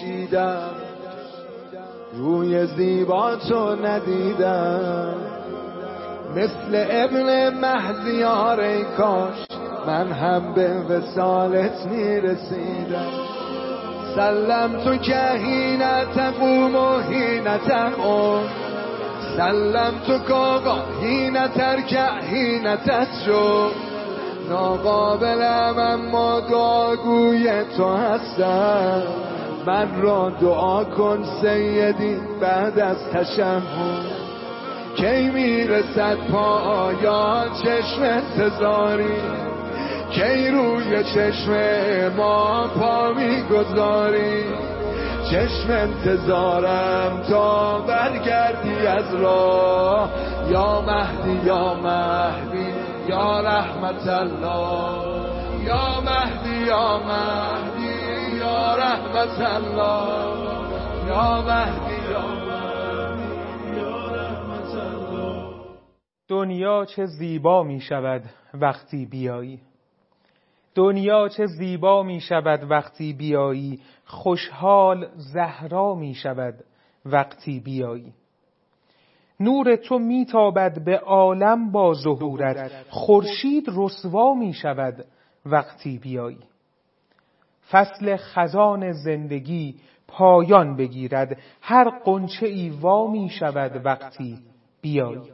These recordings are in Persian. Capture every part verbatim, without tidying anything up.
کشیدم، روی زیبا تو ندیدم. مثل ابن مهدیار ای کاش من هم به وصالت میرسیدم. سلم تو که حین تقوم و حین تقوم، سلم تو کاغا حین ترکع حین تسجد. ناقابلم اما دعاگوی تو هستم، من را دعا کن سیدی بعد از تشهد. کی میرسد پایان چشم انتظاری، کی روی چشم ما پا میگذاری. چشم انتظارم تا برگردی از راه، یا مهدی یا مهدی یا رحمت الله، یا مهدی یا مهدی یا رحمت الله، یا مهدی یا مهدی یا رحمت الله. دنیا چه زیبا می شود وقتی بیایی، دنیا چه زیبا می شود وقتی بیایی. خوشحال زهرا می شود وقتی بیایی. نور تو می تابد به عالم با ظهورت، خورشید رسوا می شود وقتی بیایی. فصل خزان زندگی پایان بگیرد، هر غنچه ای وا می شود وقتی بیایی.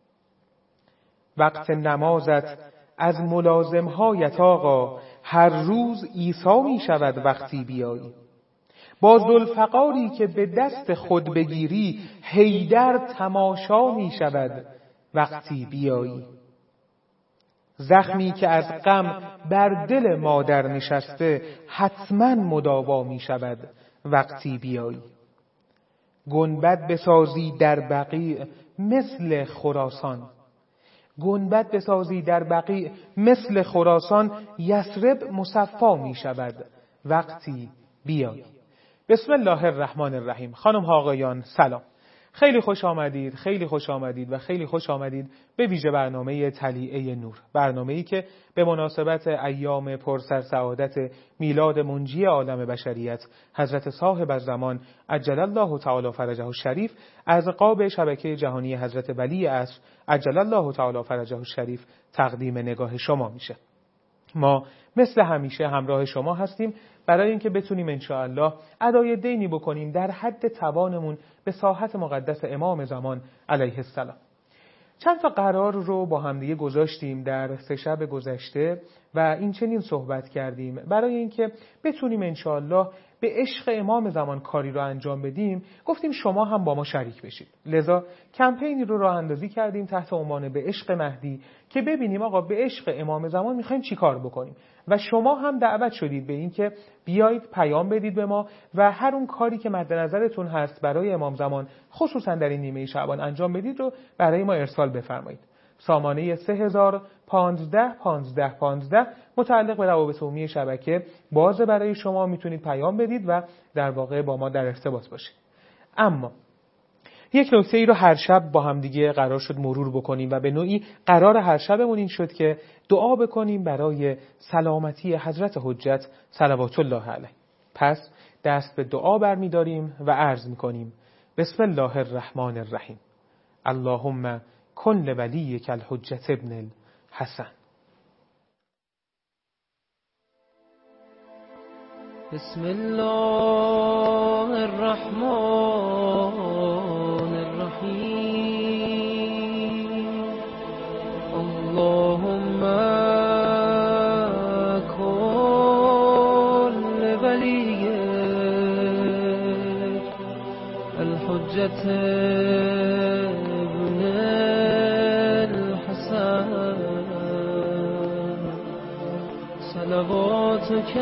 وقت نمازت از ملازمهایت آقا، هر روز عیسی می شود وقتی بیایی. با ذوالفقاری که به دست خود بگیری، حیدر تماشا می شود وقتی بیایی. زخمی که از غم بر دل مادر نشسته، حتما مداوا می شود وقتی بیایی. گنبد بسازی در بقیع مثل خراسان، گنبد بسازی در بقیع مثل خراسان. یثرب مصفا می شود وقتی بیایی. بسم الله الرحمن الرحیم. خانم ها آقایان سلام، خیلی خوش آمدید، خیلی خوش آمدید و خیلی خوش آمدید به ویژه برنامه طلیعه نور، برنامه‌ای که به مناسبت ایام پرسر سعادت میلاد منجی عالم بشریت حضرت صاحب الزمان عجل الله تعالی فرجه الشریف از قاب شبکه جهانی حضرت ولی عصر عجل الله تعالی فرجه الشریف تقدیم نگاه شما میشه. ما مثل همیشه همراه شما هستیم برای اینکه بتونیم انشاءالله ادای دینی بکنیم در حد توانمون به ساحت مقدس امام زمان علیه السلام. چند تا قرار رو با همدیگه گذاشتیم در سه شب گذشته و این چنین صحبت کردیم برای اینکه بتونیم انشاءالله به عشق امام زمان کاری رو انجام بدیم. گفتیم شما هم با ما شریک بشید، لذا کمپینی رو راه اندازی کردیم تحت عنوان به عشق مهدی که ببینیم آقا به عشق امام زمان میخوایم چی کار بکنیم و شما هم دعوت شدید به این که بیایید پیام بدید به ما و هر اون کاری که مد نظرتون هست برای امام زمان خصوصا در این نیمه شعبان انجام بدید رو برای ما ارسال بفرمایید. سامانه سه هزار و پانزده پانزده پانزده متعلق به روابط عمومی شبکه باز برای شما، میتونید پیام بدید و در واقع با ما در ارتباط باشید. اما یک نکته ای رو هر شب با هم دیگه قرار شد مرور بکنیم و به نوعی قرار هر شبمون این شد که دعا بکنیم برای سلامتی حضرت حجت صلوات الله علیه. پس دست به دعا برمی‌داریم و عرض می‌کنیم بسم الله الرحمن الرحیم. اللهم کن لولیک الحجت ابن الحسن. بسم الله الرحمن الرحیم. اللهم کن لولیک الحجت ابن الحسن صلواتک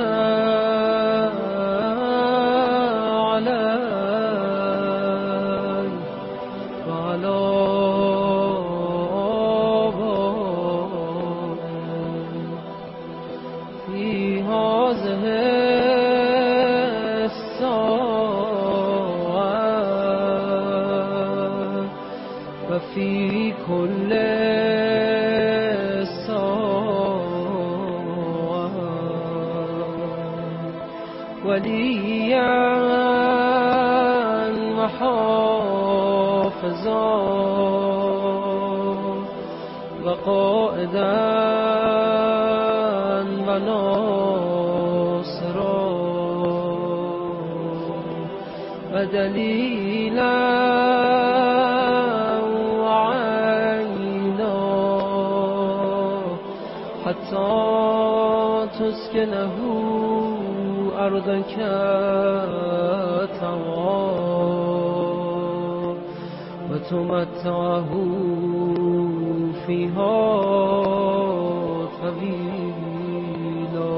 فی کل ساعة ولیا حافظا و قائدا و ناصرا و دلیلا و عینا حتی تسکنه أرضك طوعا وتمتعه فيها طويلا.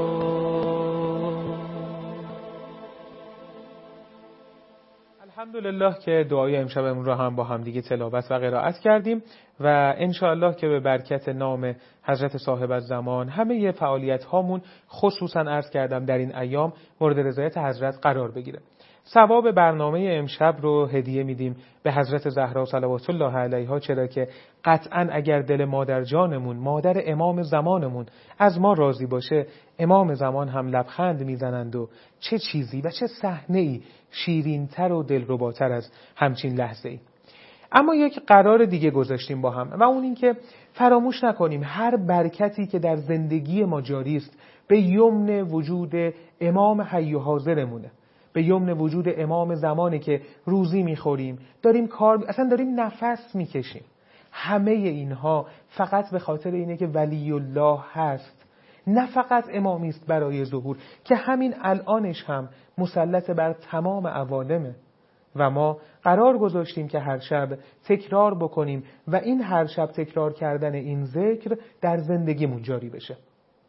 الحمدلله که دعای امشبمون رو هم با هم دیگه تلاوت و قرائت کردیم و انشاءالله که به برکت نام حضرت صاحب الزمان همه فعالیت هامون خصوصا عرض کردم در این ایام مورد رضایت حضرت قرار بگیره. ثواب برنامه امشب رو هدیه میدیم به حضرت زهرا صلوات الله علیها، چرا که قطعا اگر دل مادر جانمون، مادر امام زمانمون از ما راضی باشه، امام زمان هم لبخند میزنند و چه چیزی و چه صحنه‌ای شیرین‌تر و دلرباتر از همچین لحظه‌ای. اما یک قرار دیگه گذاشتیم با هم و اون این که فراموش نکنیم هر برکتی که در زندگی ما جاری است به یمن وجود امام حی و حاضرمونه، به یمن وجود امام زمانی که روزی میخوریم، داریم کار، اصلا داریم نفس میکشیم. همه اینها فقط به خاطر اینه که ولی الله هست، نه فقط امامی است برای ظهور که همین الانش هم مسلط بر تمام عوالمه و ما قرار گذاشتیم که هر شب تکرار بکنیم و این هر شب تکرار کردن این ذکر در زندگیمون جاری بشه.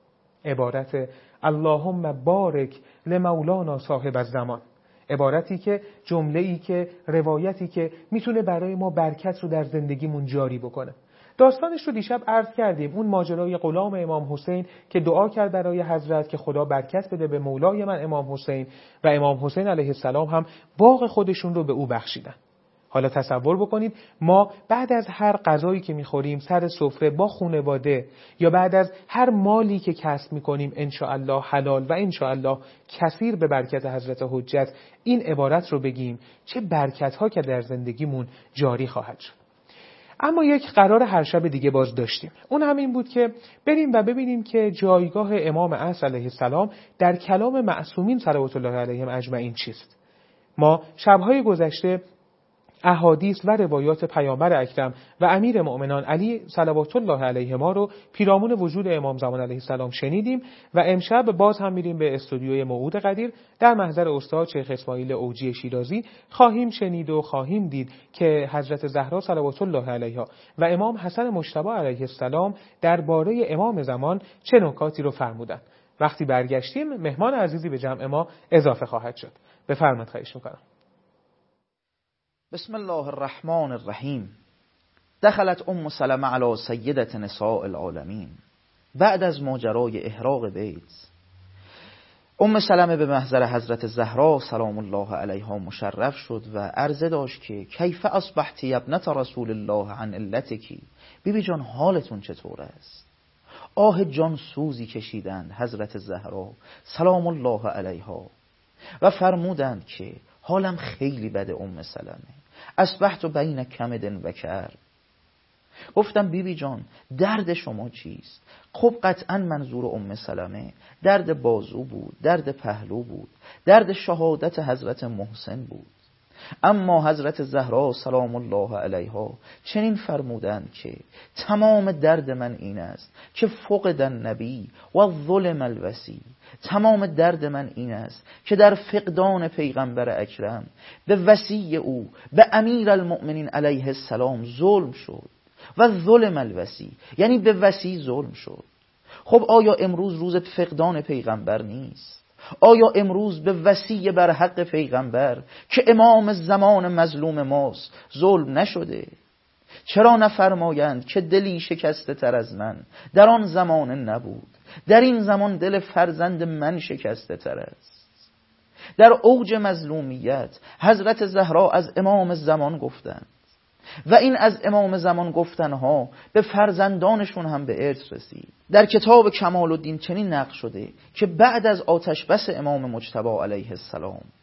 عبارت اللهم بارک لمولانا صاحب الزمان، عبارتی که جمله‌ای که روایتی که میتونه برای ما برکت رو در زندگیمون جاری بکنه. داستانش رو دیشب عرض کردیم، اون ماجرای غلام امام حسین که دعا کرد برای حضرت که خدا برکت بده به مولای من امام حسین و امام حسین علیه السلام هم باغ خودشون رو به او بخشیدن. حالا تصور بکنید ما بعد از هر غذایی که میخوریم سر سفره با خانواده یا بعد از هر مالی که کسب میکنیم انشاءالله حلال و انشاءالله کثیر به برکت حضرت حجت این عبارت رو بگیم، چه برکت ها که در زندگیمون جاری خواهد شد. اما یک قرار هر شب دیگه باز داشتیم، اون هم این بود که بریم و ببینیم که جایگاه امام عصر علیه السلام در کلام معصومین صلوات الله علیهم اجمعین چیست. ما شبهای گذشته احادیث و روایات پیامبر اکرم و امیر مؤمنان علی صلوات الله علیهما رو پیرامون وجود امام زمان علیه السلام شنیدیم و امشب باز هم میریم به استودیوی موعود قدیر در محضر استاد شیخ اسماعیل اوجی شیرازی خواهیم شنید و خواهیم دید که حضرت زهرا صلوات الله علیها و امام حسن مجتبی علیه السلام درباره امام زمان چه نکاتی رو فرمودند. وقتی برگشتیم مهمان عزیزی به جمع ما اضافه خواهد شد. بفرمایید، خواهش می‌کنم. بسم الله الرحمن الرحیم. دخلت ام سلمة علی سیدة نساء العالمین. بعد از ماجرای احراق بیت، ام سلمة به محضر حضرت زهرا سلام الله علیها مشرف شد و عرضه داشت که کیف اصبحتی ابنت رسول الله عن علتکی، بیبی جان حالتون چطور است؟ آه جان سوزی کشیدند حضرت زهرا سلام الله علیها و فرمودند که حالم خیلی بده ام سلمة، اصبحت بین کمد و کر. گفتم بیبی جان درد شما چیست؟ خب قطعا منظور ام سلمة درد بازو بود، درد پهلو بود، درد شهادت حضرت محسن بود. اما حضرت زهرا سلام الله علیها چنین فرمودند که تمام درد من این است که فقد النبی و ظلم الوصی، تمام درد من این است که در فقدان پیغمبر اکرم به وصی او به امیر المؤمنین علیه السلام ظلم شد و ظلم الوصی یعنی به وصی ظلم شد. خب آیا امروز روز فقدان پیغمبر نیست؟ آیا امروز به وصی بر حق پیغمبر که امام زمان مظلوم ماست ظلم نشده؟ چرا نفرمایند که دلی شکسته تر از من در آن زمان نبود، در این زمان دل فرزند من شکسته تر است. در اوج مظلومیت حضرت زهرا از امام زمان گفتند و این از امام زمان گفتنها به فرزندانشون هم به ارث رسید. در کتاب کمال الدین چنین نقل شده که بعد از آتش بس امام مجتبی علیه السلام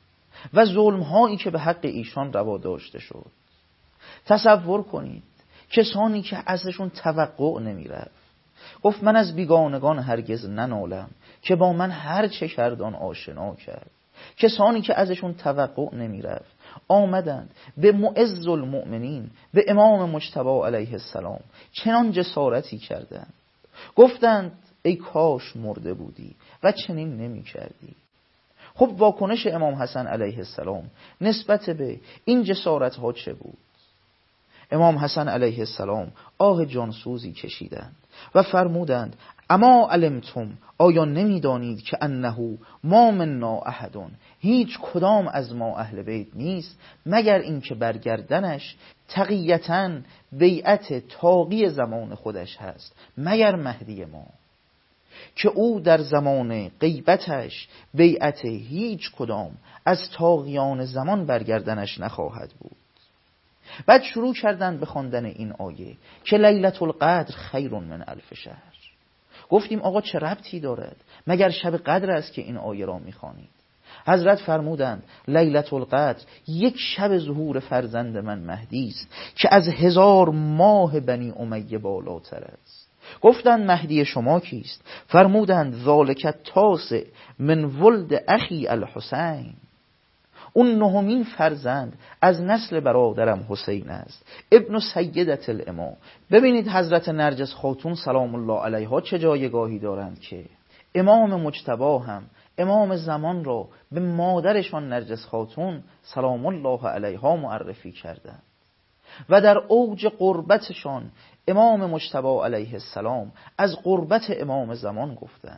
و ظلم‌هایی که به حق ایشان روا داشته شد. تصور کنید کسانی که ازشون توقع نمی‌رفت. گفت من از بیگانگان هرگز ننالم که با من هر چه کردان آشنا کرد. کسانی که ازشون توقع نمی‌رفت آمدند به معز المؤمنین به امام مجتبی علیه السلام چنان جسارتی کردند. گفتند ای کاش مرده بودی و چنین نمی کردی. خب واکنش امام حسن علیه السلام نسبت به این جسارت ها چه بود؟ امام حسن علیه السلام آه جانسوزی کشیدند و فرمودند اما علمتم آیا نمیدانید که انه ما منا احدون هیچ کدام از ما اهل بیت نیست مگر اینکه برگردنش تقیتاً بیعت تاقی زمان خودش هست مگر مهدی ما که او در زمان غیبتش بیعت هیچ کدام از تاقیان زمان برگردنش نخواهد بود. بعد شروع کردند به خواندن این آیه که لیلة القدر خیر من الف شهر. گفتیم آقا چه ربطی دارد؟ مگر شب قدر است که این آیه را میخوانید؟ حضرت فرمودند لیلة القدر یک شب ظهور فرزند من مهدی است که از هزار ماه بنی امیه بالاتر است. گفتند مهدی شما کیست؟ فرمودند ذالک التاسع من ولد اخی الحسین، اون نهمین فرزند از نسل برادرم حسین است، ابن سیدت الامام. ببینید حضرت نرجس خاتون سلام الله علیها چه جایگاهی دارند که امام مجتبی هم امام زمان را به مادرشان نرجس خاتون سلام الله علیها معرفی کردند و در اوج قربتشان امام مجتبی علیه السلام از قربت امام زمان گفتند.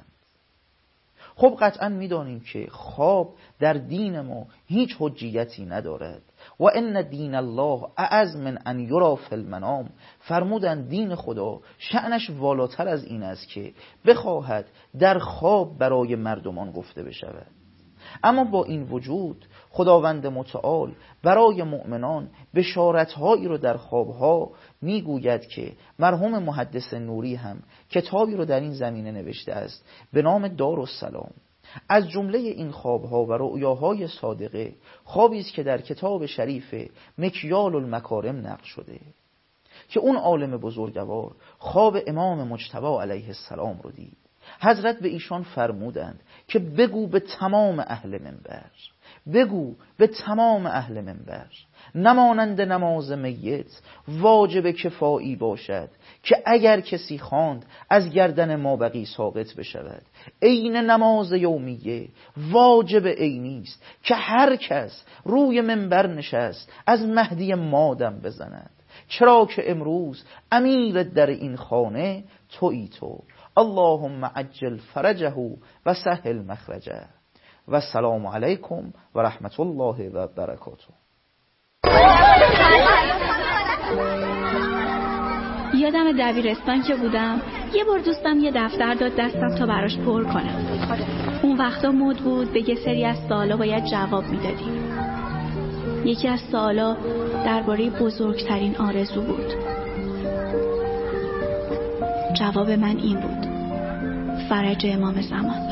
خب قطعا میدانیم که خواب در دین ما هیچ حجیتی ندارد و ان دین الله اعظم من ان یرا فی المنام. فرمودند دین خدا شأنش والاتر از این است که بخواهد در خواب برای مردمان گفته بشود. اما با این وجود خداوند متعال برای مؤمنان بشارت‌هایی رو در خوابها میگوید که مرحوم محدث نوری هم کتابی رو در این زمینه نوشته است به نام دارالسلام. از جمله این خوابها و رؤیاهای صادقه خوابی است که در کتاب شریف مکیال المکارم نقل شده که اون عالم بزرگوار خواب امام مجتبی علیه السلام رو دید. حضرت به ایشان فرمودند که بگو به تمام اهل منبر، بگو به تمام اهل منبر نمانند نماز میت واجب کفایی باشد که اگر کسی خواند از گردن مابقی ثابت بشود. عین نماز یومیه واجب عینی است که هر کس روی منبر نشست از مهدی مادم بزند، چرا که امروز امیر در این خانه تویی تو. اللهم عجل فرجه و سهل مخرجه و السلام علیکم و رحمت الله و برکاته. یادم دبیرستان که بودم یه بار دوستم یه دفتر داد دستم تا براش پر کنم. اون وقتا مد بود به یه سری از سوالا باید جواب میدادیم. یکی از سوالا درباره بزرگترین آرزو بود. جواب من این بود: فرج امام زمان.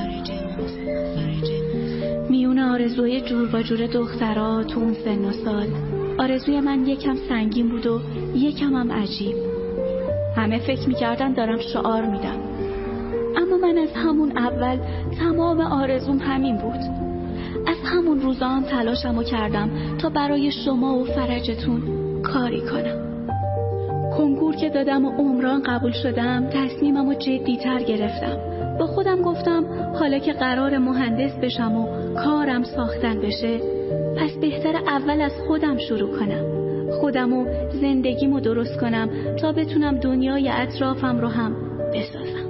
میون آرزوی جور و جور دخترها تو اون سن و سال آرزوی من یکم سنگین بود و یکم هم عجیب. همه فکر میکردن دارم شعار میدم، اما من از همون اول تمام آرزوم همین بود. از همون روزا هم تلاشمو کردم تا برای شما و فرجتون کاری کنم. کنکور که دادم و عمران قبول شدم تصمیممو جدی‌تر گرفتم. با خودم گفتم حالا که قرار مهندس بشم و کارم ساختن بشه، پس بهتر اول از خودم شروع کنم، خودم و زندگیمو درست کنم تا بتونم دنیای اطرافم رو هم بسازم.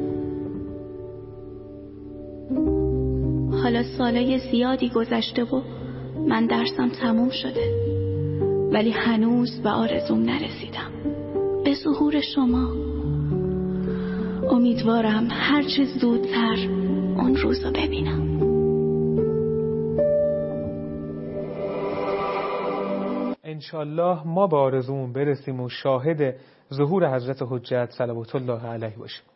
حالا سالای زیادی گذشته و من درسم تموم شده، ولی هنوز به آرزوم نرسیدم، به ظهور شما. امیدوارم هر چه زودتر اون روزو ببینم. انشالله ما به آرزومون برسیم و شاهد ظهور حضرت حجت صلوات الله علیه باشیم.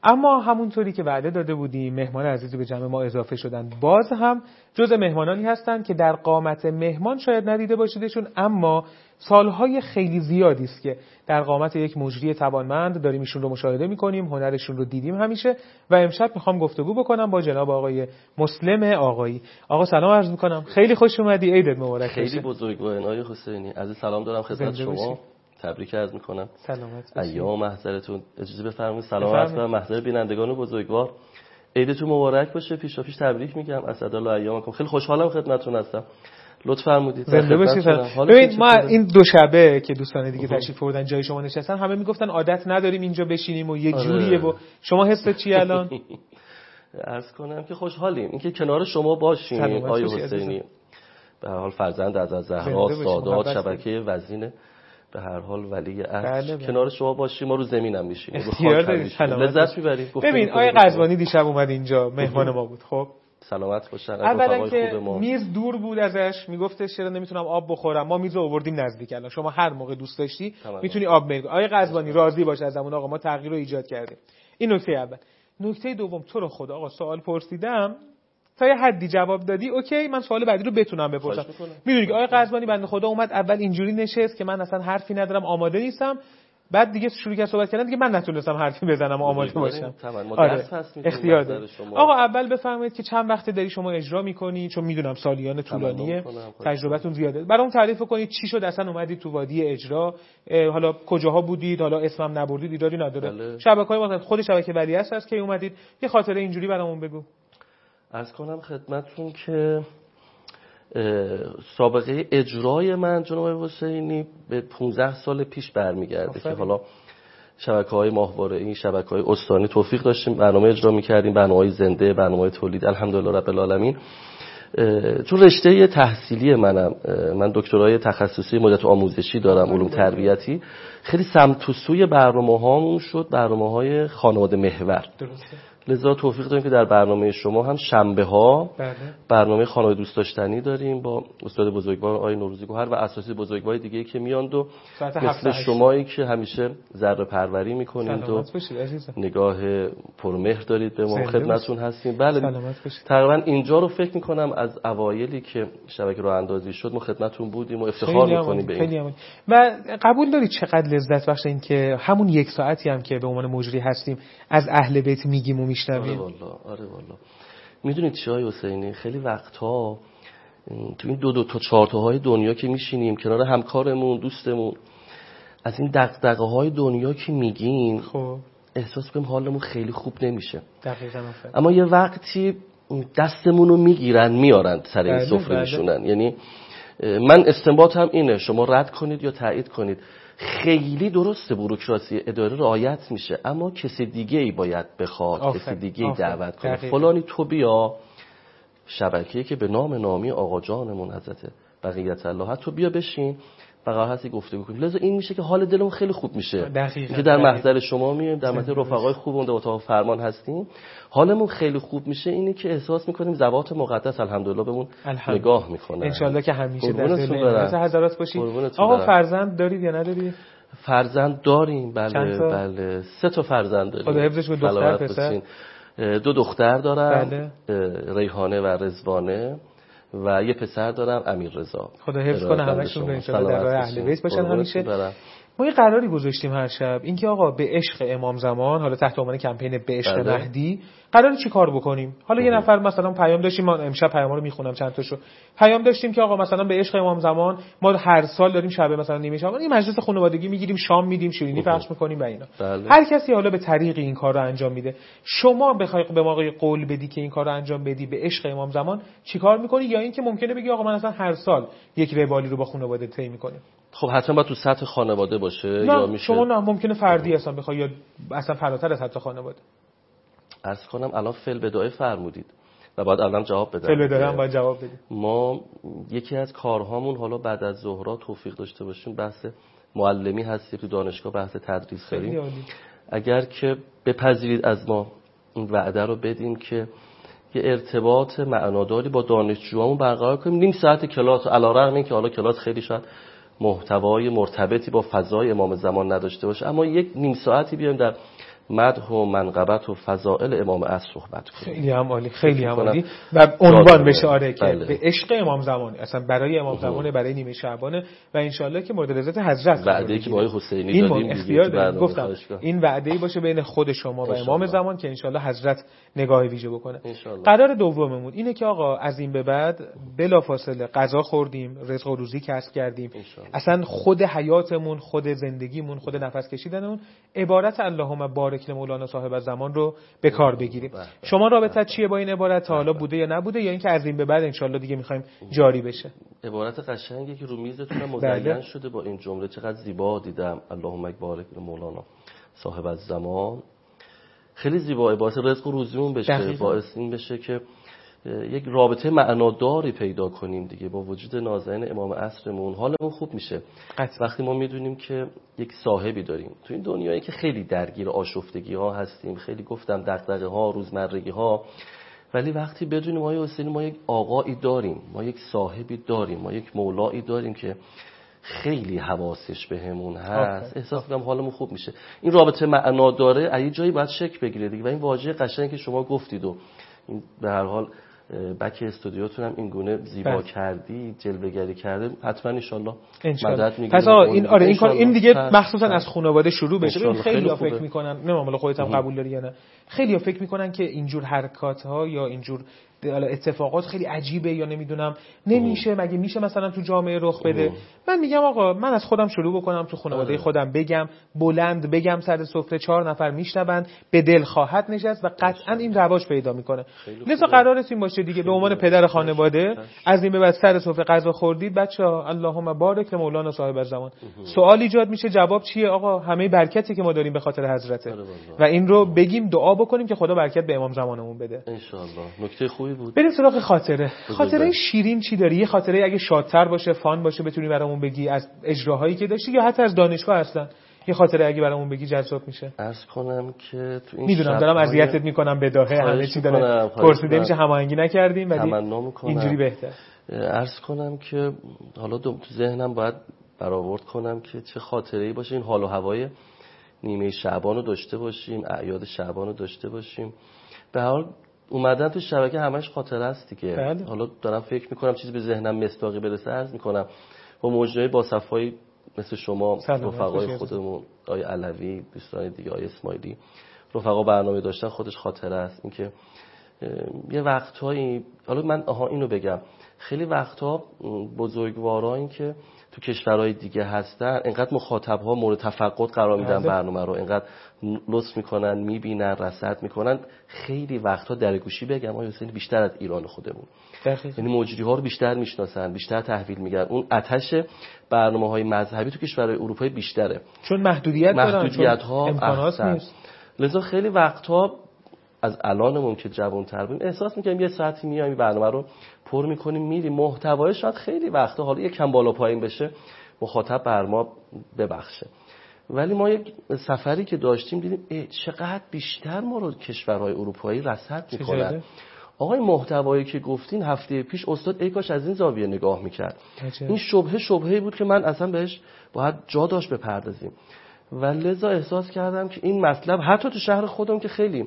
اما همونطوری که وعده داده بودیم مهمان عزیزی به جمع ما اضافه شدن. باز هم جزء مهمانانی هستند که در قامت مهمان شاید ندیده باشیدشون، اما سالهای خیلی زیادی است که در قامت یک مجری توانمند داریم ایشون رو مشاهده می‌کنیم، هنرشون رو دیدیم همیشه. و امشب می‌خوام گفتگو بکنم با جناب آقای مسلم آقایی. آقا سلام عرض می‌کنم، خیلی خوش اومدی، عیدت مبارک. خیلی بزرگوارین آقای حسینی عزیز، سلام دارم خدمت شما، تبریک عرض می‌کنم. سلامت باشید. ایام محضرتون اجازه بفرمایید سلام عرض کنم محضر بینندگان بزرگوار. عیدتون مبارک باشه. پیشاپیش تبریک میگم، اسعدالله ایامکم. خیلی خوشحالم خدمتتون هستم. لطف فرمودید. زنده باشید. ببین ما این دو شبه که دوستان دیگه تشریف آوردن جای شما نشستن، همه میگفتن عادت نداریم اینجا بشینیم و یه جوریه. و شما حست چی الان؟ عرض کنم که خوشحالیم اینکه کنار شما باشیم آقای حسینی. به هر حال فرزند از زهرا، سادات، شبکه وزینه، به هر حال ولی عصر کنار شما باشیم، ما رو زمینم میشیم، رو خاک میشیم، لذت میبریم. ببین آقای قزوانی دیشب اومد اینجا، مهمان ما بود. خب سلامت باشن. اولا که میز دور بود ازش، میگفتش چرا نمیتونم آب بخورم، ما میز رو آوردیم نزدیک. الان شما هر موقع دوست داشتی میتونی آب بگیری. آقای قزوانی راضی باش از همون، آقا ما تغییر رو ایجاد کردیم. این نکته اول. نکته دوم، تو رو خدا آقا سوال پرسیدم تا یه حدی جواب دادی، اوکی، من سوال بعدی رو بتونم بپرسم. میدونی که آقای قزوانی بنده خدا اومد اول اینجوری نشست که من اصلا حرفی ندارم، آماده نیستم. بعد دیگه شروع کرد صحبت کردن، دیگه من نتونستم حرفی بزنم و آماده باشم. آره. اختیار داری. آقا اول بفرمایید که چند وقته داری شما اجرا می‌کنی؟ چون میدونم سالیان طولانیه، تجربتون زیاده. برام تعریف کنید چی شد اصلا اومدید تو وادی اجرا، حالا کجاها بودید، حالا اسمم نبردید، ایرادی نداره. شبکه‌های ما خود شبکه ولی هست که اومدید، یه خاطره اینجوری برامون بگو. عرض کنم خدمتتون که سابقه اجرای من جناب حسینی به پانزده سال پیش برمیگرده که حالا شبکه‌های ماهواره‌ای، شبکه‌های استانی توفیق داشتیم برنامه اجرا می‌کردیم، برنامه‌های زنده، برنامه‌های تولید، الحمدلله رب العالمین. چون رشته تحصیلی منم، من دکترای تخصصی مدت آموزشی دارم، علوم تربیتی، خیلی سمت و سوی برنامه‌هامون شد برنامه‌های خانواده محور. درسته. لذا توفیق داریم که در برنامه شما هم شنبه ها بله. برنامه خانواده دوست داشتنی داریم با استاد بزرگوار آقای نوروزی گوهر و اساتید بزرگوار دیگه که میاند و مثل شمایی که همیشه ذره پروری میکنید و نگاه پرمهر دارید به ما، خدمتتون هستیم. بله تقریبا اینجا رو فکر میکنم از اوایلی که شبکه راه اندازی شد ما خدمتتون بودیم و افتخار میکنیم به این. و قبول دارید چقدر لذت بخشه این که همون یک ساعتی هم که به عنوان مجری هستیم از اهل بیت میگیم و میشنویم. آره والله آره والله. میدونید چی های حسینی، خیلی وقتها تو این دو دو تا چهار تاهای دنیا که میشینیم کنار همکارمون، دوستمون، از این دغدغه های دنیا که میگیم خب احساس کنیم حالمون خیلی خوب نمیشه. دقیقاً. اما یه وقتی دستمون رو میگیرن میارن سر این سفره میشونن. یعنی من استنباطم اینه، شما رد کنید یا تایید کنید، خیلی درسته بوروکراسی اداره رعایت میشه، اما کسی دیگه ای باید بخواد، آفر. کسی دیگه ای دعوت کنه، فلانی تو بیا، شبکه‌ای که به نام نامی آقا جانمون حضرت بقیت الله تو بیا بشین و قرار هستی گفتگو کنیم. لذا این میشه که حال دلمون خیلی خوب میشه که در محضر شما میایم، در محضر رفقای خوبمون در اتاق فرمان هستیم، حالمون خیلی خوب میشه. اینی که احساس میکنیم ذوات مقدس الحمدلله بهمون نگاه میکنه. ان شاءالله که همیشه در دل حضرات باشید. آقا فرزند دارید یا ندارید؟ فرزند داریم. بله بله سه تا فرزند داریم. خدا حفظش کنه. دختر پسر؟ دو دختر دارم. بله. ریحانه و رضوانه و یه پسر دارم امیر رضا. خدا حفظ کنه همشون رو ان شاء الله در راه اهل بیت باشن همیشه. ما یه قراری گذاشتیم هر شب اینکه آقا به عشق امام زمان، حالا تحت عنوان کمپین به عشق بله. مهدی، قراره چی کار بکنیم؟ حالا یه نفر مثلا پیام داشتیم، ما امشب پیاما رو میخونم چند تاشو. پیام داشتیم که آقا مثلا به عشق امام زمان ما هر سال داریم شب مثلا نیمه شب یه مجلس خانوادگی میگیریم، شام میدیم، شیرینی پخش میکنیم و اینا. بله. هر کسی حالا به طریقی این کار رو انجام میده. شما بخوای به ما قول بدی که این کار رو انجام بدی به عشق امام زمان چیکار میکنی؟ یا اینکه ممکنه بگی آقا من اصلا هر سال یک روالی رو با خانواده طی میکنیم؟ خب حتما باید تو سطح خانواده باشه یا میشه شما نه ممکنه فردی اصلا بخوای یا اصلا فراتر از حتی خانواده. عرض کنم الان فعل بداعی فرمودید و بعد الان جواب بدم. فعل بداعی هم باید جواب بدید. ما یکی از کارهامون حالا بعد از ظهرا توفیق داشته باشیم بحث معلمی هستی تو دانشگاه، بحث تدریس داریم. اگر که بپذیرید از ما این وعده رو بدیم که یه ارتباط معناداری با دانشجوامون برقرار کنیم، نیم ساعت کلاس علیرغم اینکه حالا کلاس خیلی شاید محتوای مرتبطی با فضای امام زمان نداشته باشه، اما یک نیم ساعتی بیایم در مدح و منقبت و فضائل امام عصر صحبت کنیم. خیلی هم عالی، خیلی هم عالی و عنوان بشه آره که بله. به عشق امام زمان، اصلا برای امام زمان، برای نیمه شعبانه و انشالله که مورد رضایت حضرت وعده‌ای که با آقای حسینی این دادیم اختیار داریم. گفتم این وعده‌ای باشه بین خود شما و امام زمان که انشالله حضرت نگاه ویژه بکنه. قرار دوممون اینه که آقا از این به بعد بلافاصله غذا خوردیم، رزق و روزی کسب کردیم، اصلا خود حیاتمون، خود زندگیمون، خود نفس کشیدنمون عبارت اللهم بارک لمولانا صاحب الزمان رو به کار بگیریم. شما رابطه چیه با این عبارت؟ تا حالا بوده یا نبوده، یا اینکه از این به بعد انشالله دیگه میخوایم جاری بشه؟ عبارت قشنگی که رو میزتون مزین شده با این جمله، چقدر زیبا دیدم. اللهم بارک لمولانا صاحب الزمان. خیلی زیبا، باعث رزق و روزیمون بشه، دقیقا. باعث این بشه که یک رابطه معناداری پیدا کنیم دیگه با وجود نازنین امام عصرمون. حالمون خوب میشه قطع. وقتی ما میدونیم که یک صاحبی داریم تو این دنیایی که خیلی درگیر آشفتگی ها هستیم، خیلی گفتم دغدغه ها، روزمرگی ها، ولی وقتی بدونیم آقای حسینی ما یک آقایی داریم، ما یک صاحبی داریم، ما یک مولایی داریم که خیلی حواسش بهمون هست، احساس می‌کنم حالمون خوب میشه. این رابطه معنا داره، از یه جایی باید شکل بگیره دیگه. و این واژه قشنگی که شما گفتید و این به هر حال بک استودیوتون هم این گونه زیبا بس. کردی، جلوه‌گری کرده، حتما ان شاءالله مدد میگیره. پس آقا این آره این کار این دیگه مخصوصا از خانواده شروع بشه. خیلی ها فکر میکنن، نمیدونم خودت هم قبول داری یا نه، خیلی ها فکر میکنن که اینجور حرکات ها یا اینجور اتفاقات خیلی عجیبه یا نمیدونم نمیشه، مگه میشه مثلا تو جامعه رخ بده؟ من میگم آقا من از خودم شروع بکنم، تو خانواده خودم بگم، بلند بگم، سر سفره چهار نفر میشنون، به دل خواهد نشست و قطعا این رواج پیدا میکنه. لذا قراره این باشه دیگه به عنوان پدر خانواده از این به بعد سر سفره غذا خوردید بچه‌ها اللهم بارک مولانا صاحب الزمان، سوال ایجاد میشه جواب چیه؟ آقا همه برکتی که ما داریم به خاطر حضرته و این رو بگیم، دعا بکنیم که خدا برکت به امام زمانمون بده ان شاء الله. نکته خوبی بود. بریم سراغ خاطره. خاطره شیرین چی داری؟ یه خاطره اگه شادتر باشه، فان باشه، بتونی برامون بگی از اجراهایی که داشتی یا حتی از دانشگاه اصلا. یه خاطره اگه برامون بگی جذاب میشه. عرض کنم که تو این میدونم دارم اذیتت میکنم بداهه، همه چی داره پرسیده میشه، هماهنگی نکردیم ولی اینجوری بهتر. عرض کنم که حالا تو ذهنم باید برآورد کنم که چه خاطره‌ای باشه، این حال و هوای نیمه شعبان رو داشته باشیم، اعیاد شعبان رو داشته باشیم. به هر حال اومدن تو شبکه همش خاطره است دیگه. بله. حالا دارم فکر میکنم چیزی به ذهنم مصداقی برسه عرض میکنم. با موجهای با صفایی مثل شما، رفقای خودمون، آقای علوی، دوستان دیگه، آقای اسماعیلی، رفقا برنامه داشتن خودش خاطره است. اینکه یه وقتایی، حالا من آها اینو بگم، خیلی وقتها بزرگوارا این که تو کشورهای دیگه هستن اینقدر مخاطب‌ها مورد تفقد قرار میدن برنامه رو، اینقدر لطف میکنن، میبینن، رصد میکنن، خیلی وقتها درگوشی بگم آقای حسینی بیشتر از ایران خودمون، یعنی مجری‌ها رو بیشتر میشناسن، بیشتر تحویل میگن. اون آتش برنامه‌های مذهبی تو کشورهای اروپایی بیشتره، چون محدودیت دارن، محدودیت‌ها امکانات نیست. لذا خیلی وقتها از الانمون که جوان‌تر بودیم احساس می‌کنیم یه ساعتی میایم برنامه رو پر می‌کنیم میریم، محتوای شاید خیلی وقتا حالا یکم بالا پایین بشه، مخاطب بر ما ببخشه. ولی ما یک سفری که داشتیم دیدیم چقدر بیشتر ما رو کشورهای اروپایی رصد می‌کنن. آقای محتوایی که گفتین هفته پیش استاد ای کاش از این زاویه نگاه می‌کرد. این شبهه شبهه‌ای بود که من اصلا بهش باید جا داشت بپردازیم. و لذا احساس کردم که این مطلب حتی تو شهر خودم که خیلی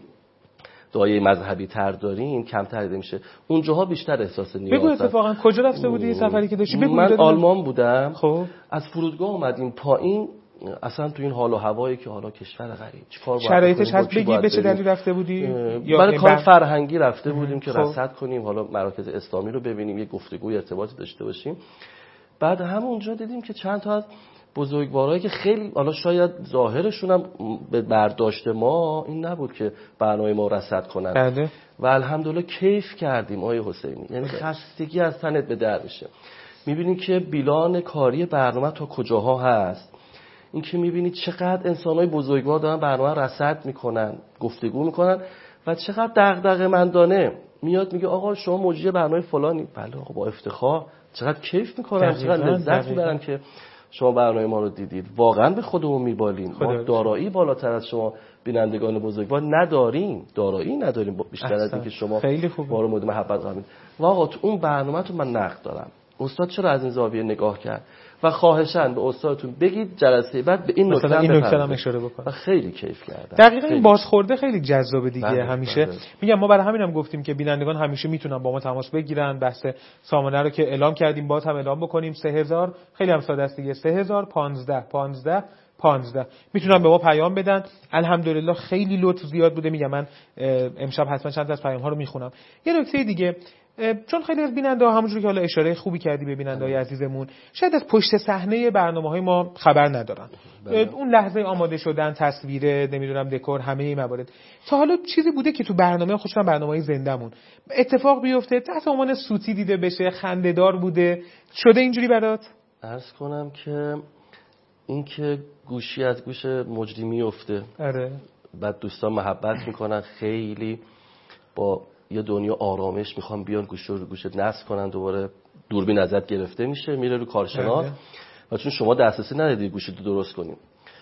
دایه مذهبی تر داریم کمتر دیده میشه، اونجاها بیشتر احساس نیاز. بگو اتفاقا کجا رفته بودی سفری که داشتی؟ بگو. من آلمان بودم. خب از فرودگاه اومدیم پایین، اصلا تو این حال و هوایی که حالا کشور غریب چیکار باید شرایطش هست بگی به چه دلیل رفته بودی؟ برای کار فرهنگی رفته بودیم که رصد کنیم، حالا مراکز اسلامی رو ببینیم، یه گفتگوی ارتباطی داشته باشیم. بعد همونجا دیدیم که چند تا از بزرگوارایی که خیلی حالا شاید ظاهرشون هم به برداشت ما این نبود که برنامه ما رصد کنن بله. و الحمدلله کیف کردیم آقای حسینی، یعنی خستگی از تنت به در میشه. میبینید که بیلان کاری برنامه تا کجاها هست، این که میبینید چقدر انسانای بزرگوار دارن برنامه رصد میکنن، گفتگو میکنن و چقدر دغدغه مندانه میاد میگه آقا شما مجری برنامه فلانی. بله آقا با افتخار، چقدر کیف میکنن، چقدر لذت میبرن که شما برنامه ما رو دیدید. واقعا به خودمون میبالیم، ما دارایی بالاتر از شما بینندگان بزرگوار نداریم، دارایی نداریم بیشتر از اینکه شما ما رو مورد محبت قرار میدید. واقعا تو اون برنامه تو من نقد دارم، استاد چرا از این زاویه نگاه کرد و خواهشاً به استادتون بگید جلسه بعد به این نکته این نکته هم اشاره بکنم. خیلی کیف کردم. دقیقاً این بازخورده خیلی جذابه دیگه. بله، همیشه بله. میگم ما برای همینم گفتیم که بینندگان همیشه میتونن با ما تماس بگیرن. بحث سامانه رو که اعلام کردیم باز هم اعلام بکنیم سه هزار خیلی هم ساده است دیگه سه هزار پانزده پانزده پانزده میتونن به ما پیام بدن. الحمدلله خیلی لطف زیاد بوده. میگم من امشب حتما چند تا از پیام ها رو میخونم. یه نکته دیگه، چون خیلی از بیننده ها همونجوری که حالا اشاره خوبی کردی به بیننده های عزیزمون شاید از پشت صحنه برنامه‌های ما خبر ندارن. بله. اون لحظه آماده شدن، تصویر، نمیدونم دکور، همه این موارد. تا حالا چیزی بوده که تو برنامه خصوصا برنامه‌های زنده‌مون اتفاق بیفته تحت عنوان سوتی دیده بشه، خنده‌دار بوده، شده اینجوری برات؟ عرض کنم که این که گوشی از گوش مجری میفته. آره. بعد دوستان محبت میکنن، خیلی با یه دنیا آرامش میخوام بیان گوش رو گوشت نصب کنن، دوباره دوربین ازت گرفته میشه میره رو کارشناس و چون شما دسترسی نداری گوشت رو درست کنیم.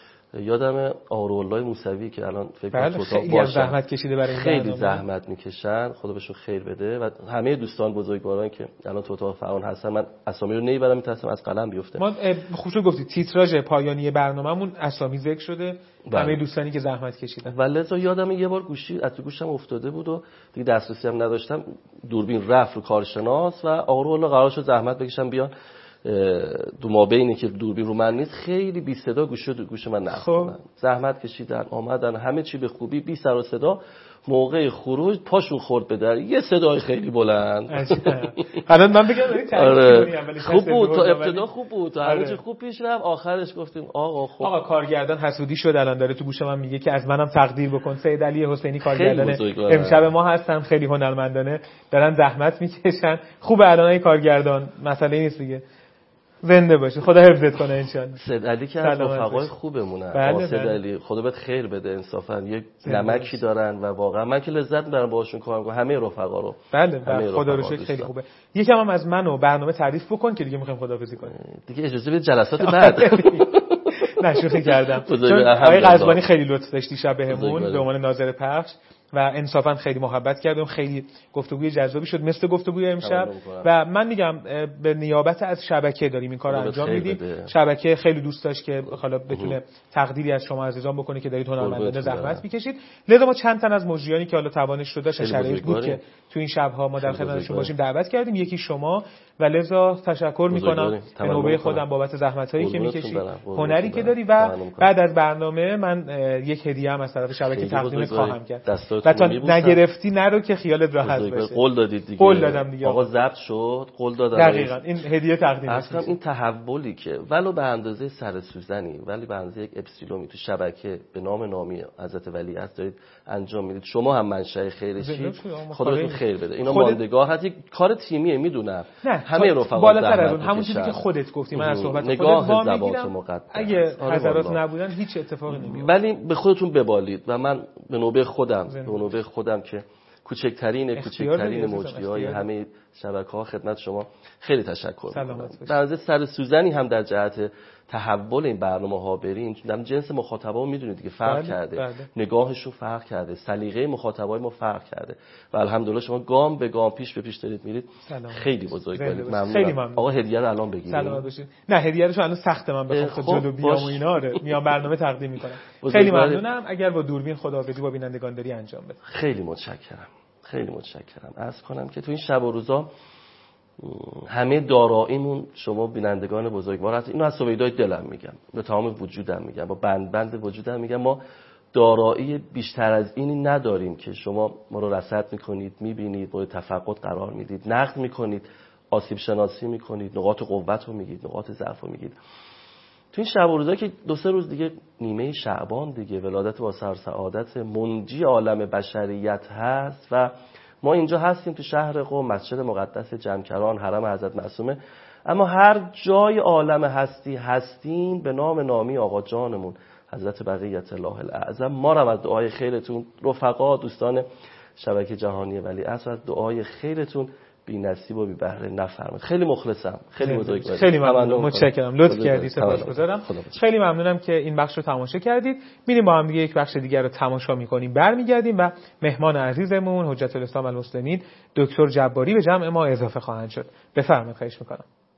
یادم آرولای موسوی که الان فکر کنم تو خیلی زحمت کشیده برای این خیلی برنامه. زحمت میکشن، خدا بهشون خیر بده و همه دوستان بزرگواران که الان تو اتاق فعال هستن، من اسامی رو نمیبرم میترسم از قلم بیفته. ما خوشو گفتی تیتراژ پایانی برنامه‌مون اسامی ذکر شده. بله. همه دوستانی که زحمت کشیدن. ولذا یادم یه بار گوشی از تو گوشم افتاده بود و دیگه دسترسی هم نداشتم، دوربین رفت رو کارشناس و آرولا قرار شد زحمت بکشم بیان دو مابینی که دوربین رو من نیست، خیلی بی صدا گوشی رو گوش من نصب کنن. زحمت کشیدن آمدن همه چی به خوبی بی سر و صدا. موقع خروج پاشون خورد به در یه صدای خیلی بلند. الان من بگم داری تعریف کنی. خوب بود تا ابتدا خوب بود تا همه چی خوب پیش رفت، آخرش گفتیم آقا خوب. آقا کارگردان حسودی شد الان داره تو گوش من میگه که از منم تقدیر بکن. سید علی حسینی کارگردان امشب ما هستن، خیلی هنرمندانه دارن زحمت میکشن. خوبه الان کارگردان مسئله نیست دیگه. زنده باشه، خدا حفظت کنه ان شاء الله. سید علی که از رفقای خوبمونه. بله سید علی خدا بهت خیر بده، انصافا یک نمکی دارن و واقعا من که لذت میبرم باهاشون کار میکنم، همه رفقا رو. بله بله خدا رو شکر خیلی خوبه. یکم هم از من و برنامه تعریف بکن که دیگه میخوایم خداحافظی کنیم. دیگه اجازه بده جلسات بعد. نه شوخی کردم. چون آقای قزبانی خیلی لطف داشتی شب بهمون به عنوان ناظر پخش و انصافا خیلی محبت کردم، خیلی گفتگوی جذابی شد مثل گفتگوی امشب و من میگم به نیابت از شبکه داریم این کارو انجام میدیم. شبکه خیلی دوست داشت که حالا بتونه تقدیری از شما عزیزان بکنه که دارید هنرمندانه زحمت میکشید. لذا ما چند تن از مجریانی که حالا توانش رو داشت شرایط بود که تو این شب‌ها ما در خدمتشون باشیم دعوت کردیم، یکی شما و لذا تشکر میکنم به نوبه خودم بابت زحمت‌هایی که میکشید، هنری که داری و بعد از برنامه من یک هدیه هم از طرف شبکه تقدیم خواهم کرد. و تا نگرفتی نرو که خیالت راحت باشه. قول دادید دیگه. قول دادم دیگه. آقا ضبط شد، قول دادم. دقیقاً این هدیه تقدیم اصلا این تحولی که ولو به اندازه سر سوزنی ولی به اندازه یک اپسیلومی تو شبکه به نام نامی حضرت ولیعصر دارید انجام میدید، شما هم منشأ خیرشید، خداتون خیر بده. اینا ماندگار هست، یک کار تیمیه میدونم. همه رفقا بالاتر از اون همون چیزی که خودت گفتی من از صحبت نگاه زبات مقدس اگه حضرات نبودن هیچ اتفاقی نمیفته. ولی به خودتون ببالید و من به نوبه خودم به نوبه خودم که کوچکترین کوچکترین مجریای همه شبکه‌ها خدمت شما خیلی تشکر می‌کنم. در سر سوزنی هم در جهت تحول این برنامه‌ها بریم، در جنس مخاطبا میدونید دیگه فرق بله، کرده، بله. نگاهشون فرق کرده، سلیقه مخاطبای ما فرق کرده و الحمدلله شما گام به گام پیش به پیش دارید میرید. خیلی بزرگوارید. ممنون. خیلی ممنون. آقا هدیه رو الان بگیرید. سلامت باشید. نه هدیه رو الان سخته من بخوام خود جلو بیام و اینا رو میام برنامه تقدیم می‌کنم. خیلی ممنونم. اگر با دوربین خداحافظی با بینندگان داری انجام بده. خیلی متشکرم. خیلی متشکرم. عرض کنم که تو این شب و روزا همه داراییمون شما بینندگان بزرگوار هست، اینو از سویدای دلم میگم، به تمام وجودم میگم، با بند بند وجودم میگم، ما دارایی بیشتر از اینی نداریم که شما ما رو رصد میکنید، میبینید، مورد تفقد قرار میدید، نقد میکنید، آسیب شناسی میکنید، نقاط قوت رو میگید، نقاط ضعف رو میگید. تو این شب و روزا که دو سه روز دیگه نیمه شعبان دیگه، ولادت با سر سعادت منجی عالم بشریت هست و ما اینجا هستیم تو شهر قم، مسجد مقدس جمکران، حرم حضرت معصومه، اما هر جای عالم هستی هستیم به نام نامی آقا جانمون حضرت بقیت الله الاعظم. ما رو از دعای خیرتون رفقا دوستان شبکه جهانی ولیعصر از دعای خیرتون بی نصیب و بی بهره نفرمایید. خیلی مخلصم، خیلی بزرگوارید. خیلی ممنونم، متشکرم، لطف کردید، سپاسگزارم. خیلی ممنونم که این بخش رو تماشا کردید. میریم با هم دیگه یک بخش دیگر رو تماشا می‌کنیم، برمیگردیم و مهمان عزیزمون حجت الاسلام المسلمین دکتر جباری به جمع ما اضافه خواهند شد. بفرمایید، خواهش می‌کنم.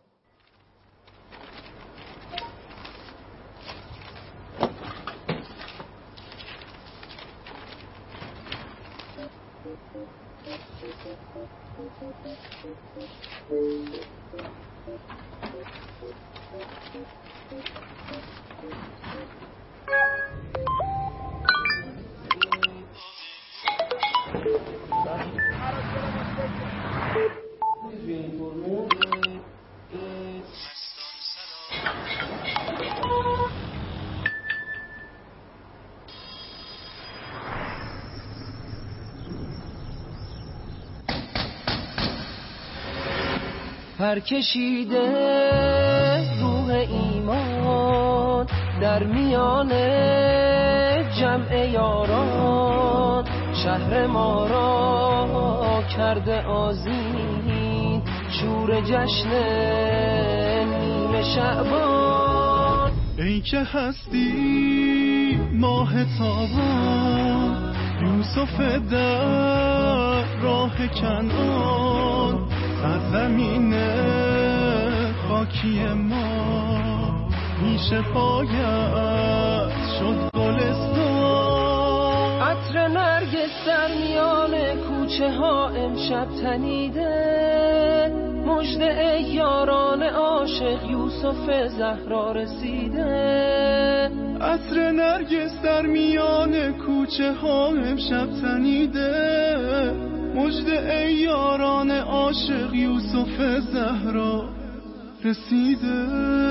پر کشیده روح ایمان در میان جمع یاران، شهر ما را کرده آذین، شور جشن نیمه شعبان. ای که هستی ماه تابان، یوسف در راه کنعان، سرزمین خاکی ما میشه پایت شد گلستان. عطر نرگس در میان کوچه ها امشب تنیده، مژده ای یاران عاشق یوسف زهرا رسیده. عطر نرگس در میان کوچه ها امشب تنیده، مژده ای یاران عاشق یوسف زهرا رسیده.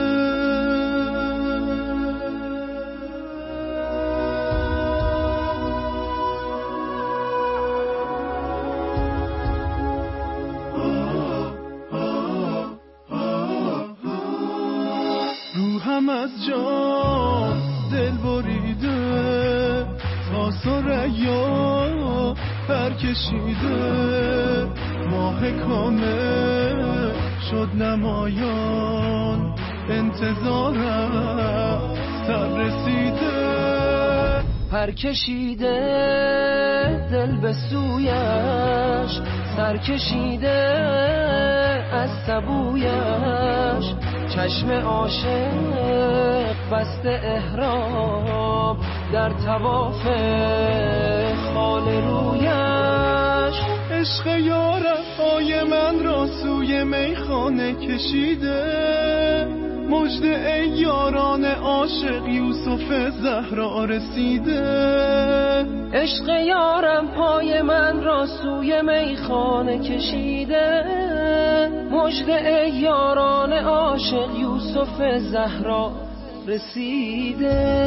روحم از جان دل بریده، تا ثریا پر کشیده، ماه کامل شد نمایان، انتظارم سر رسیده. پر کشیده دل به سویش، سر کشیده از سبویش، چشم عاشق بسته احرام در طواف خال رویش. عشق یارم پای من را سوی میخانه کشیده، مژده ای یاران عاشق یوسف زهرا رسیده. عشق یارم پای من را سوی میخانه کشیده، مژده ای یاران عاشق یوسف زهرا رسیده.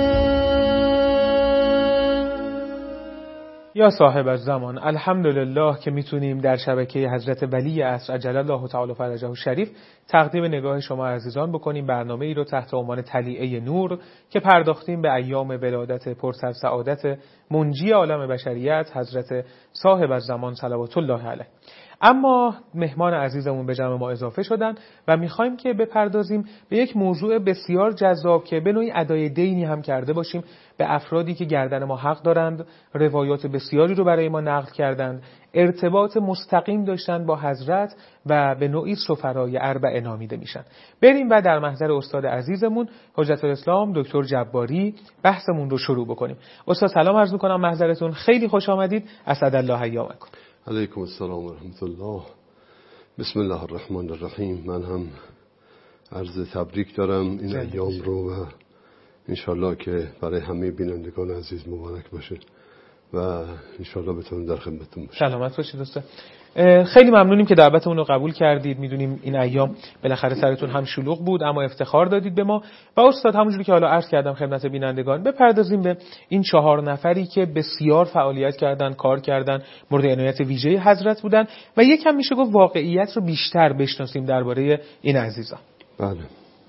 یا صاحب الزمان، الحمدلله که میتونیم در شبکه حضرت ولی عصر عجل الله تعالی فرجه الشریف تقدیم نگاه شما عزیزان بکنیم برنامه ای رو تحت عنوان طلیعه نور که پرداختیم به ایام ولادت پرسر سعادت منجی عالم بشریت حضرت صاحب الزمان صلوات الله علیه. اما مهمان عزیزمون به جمع ما اضافه شدن و میخوایم که بپردازیم به یک موضوع بسیار جذاب که به نوعی ادای دینی هم کرده باشیم به افرادی که گردن ما حق دارند، روایات بسیاری رو برای ما نقل کردند، ارتباط مستقیم داشتند با حضرت و به نوعی سفرای اربعه نامیده میشن. بریم و در محضر استاد عزیزمون حجت الاسلام دکتر جباری بحثمون رو شروع بکنیم. استاد سلام عرض میکنم محضرتون، خیلی خوش آمدید. اسعد الله ایامکم. علیکم السلام و رحمت الله. بسم الله الرحمن الرحیم. من هم عرض تبریک دارم این ایام رو و انشالله که برای همه بینندگان عزیز مبارک باشه و انشالله بتونم در خدمتتون باشم. سلامت باشید دوست. خیلی ممنونیم که دعوتمون رو قبول کردید. میدونیم این ایام بالاخره سرتون هم شلوغ بود اما افتخار دادید به ما. و استاد همونجوری که حالا عرض کردم خدمت بینندگان بپردازیم به این چهار نفری که بسیار فعالیت کردن، کار کردن، مورد عنایت ویژه حضرت بودن و یکم میشه گفت واقعیت رو بیشتر بشناسیم درباره این عزیزان. بله.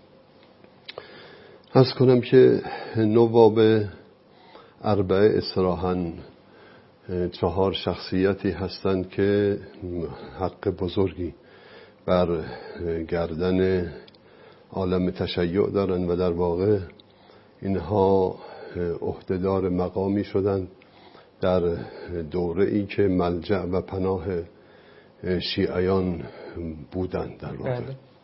عرض کنم که نواب اربعه اصطلاحاً چهار شخصیتی هستند که حق بزرگی بر گردن عالم تشیع دارند و در واقع اینها عهدهدار مقامی شدند در دوره ای که ملجأ و پناه شیعیان بودند. در واقع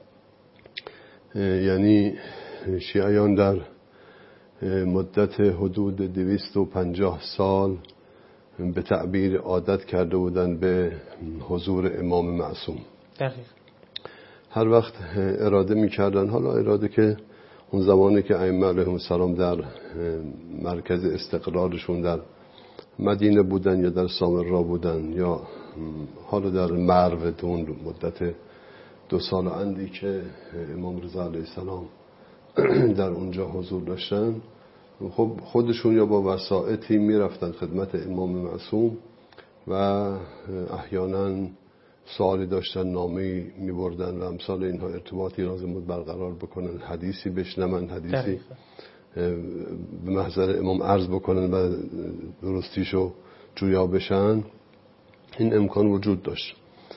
یعنی شیعیان در مدت حدود دویست و پنجاه سال به تعبیر عادت کرده بودن به حضور امام معصوم. دقیق. هر وقت اراده میکردن، حالا اراده که اون زمانی که ائمه علیهم السلام در مرکز استقرارشون در مدینه بودن یا در سامرا بودن یا حالا در مرو دون مدت دو سال اندی که امام رضا علیه السلام در اونجا حضور داشتن، خب خودشون یا با وسائطی میرفتن خدمت امام معصوم و احیانا سوالی داشتن نامه‌ای میبردن و امثال اینها، ارتباطی لازم بود برقرار بکنن، حدیثی بشنون، حدیثی به محضر امام عرض بکنن و درستیشو جویا بشن، این امکان وجود داشت.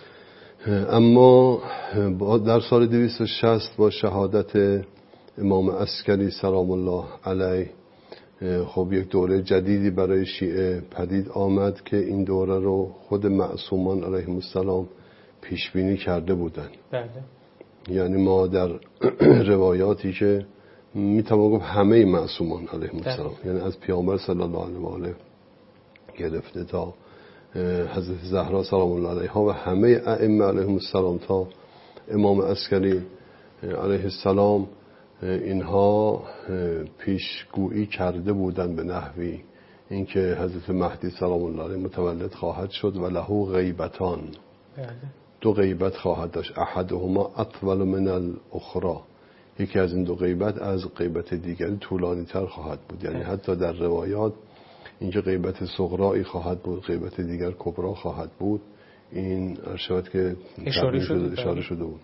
اما در سال دویست و شصت با شهادت امام عسکری سلام الله علیه خب یک دوره جدیدی برای شیعه پدید آمد که این دوره رو خود معصومان علیهم السلام پیش بینی کرده بودن. بله. یعنی ما در روایاتی که میتوان گفت همه معصومان علیهم السلام، یعنی از پیامبر صلی الله علیه و آله گرفته تا حضرت زهرا سلام الله علیها و همه ائمه علیهم السلام تا امام عسکری علیه السلام، اینها پیشگویی کرده بودند به نحوی اینکه حضرت مهدی سلام الله علیه متولد خواهد شد و له غیبتان، دو غیبت خواهد داشت، احدهما اطول من الاخرى، یکی از این دو غیبت از غیبت دیگری طولانی تر خواهد بود. یعنی حتی در روایات اینکه غیبت صغرایی خواهد بود، غیبت دیگر کبرا خواهد بود، این ارشاد که اشاره شده, اشاره شده بود.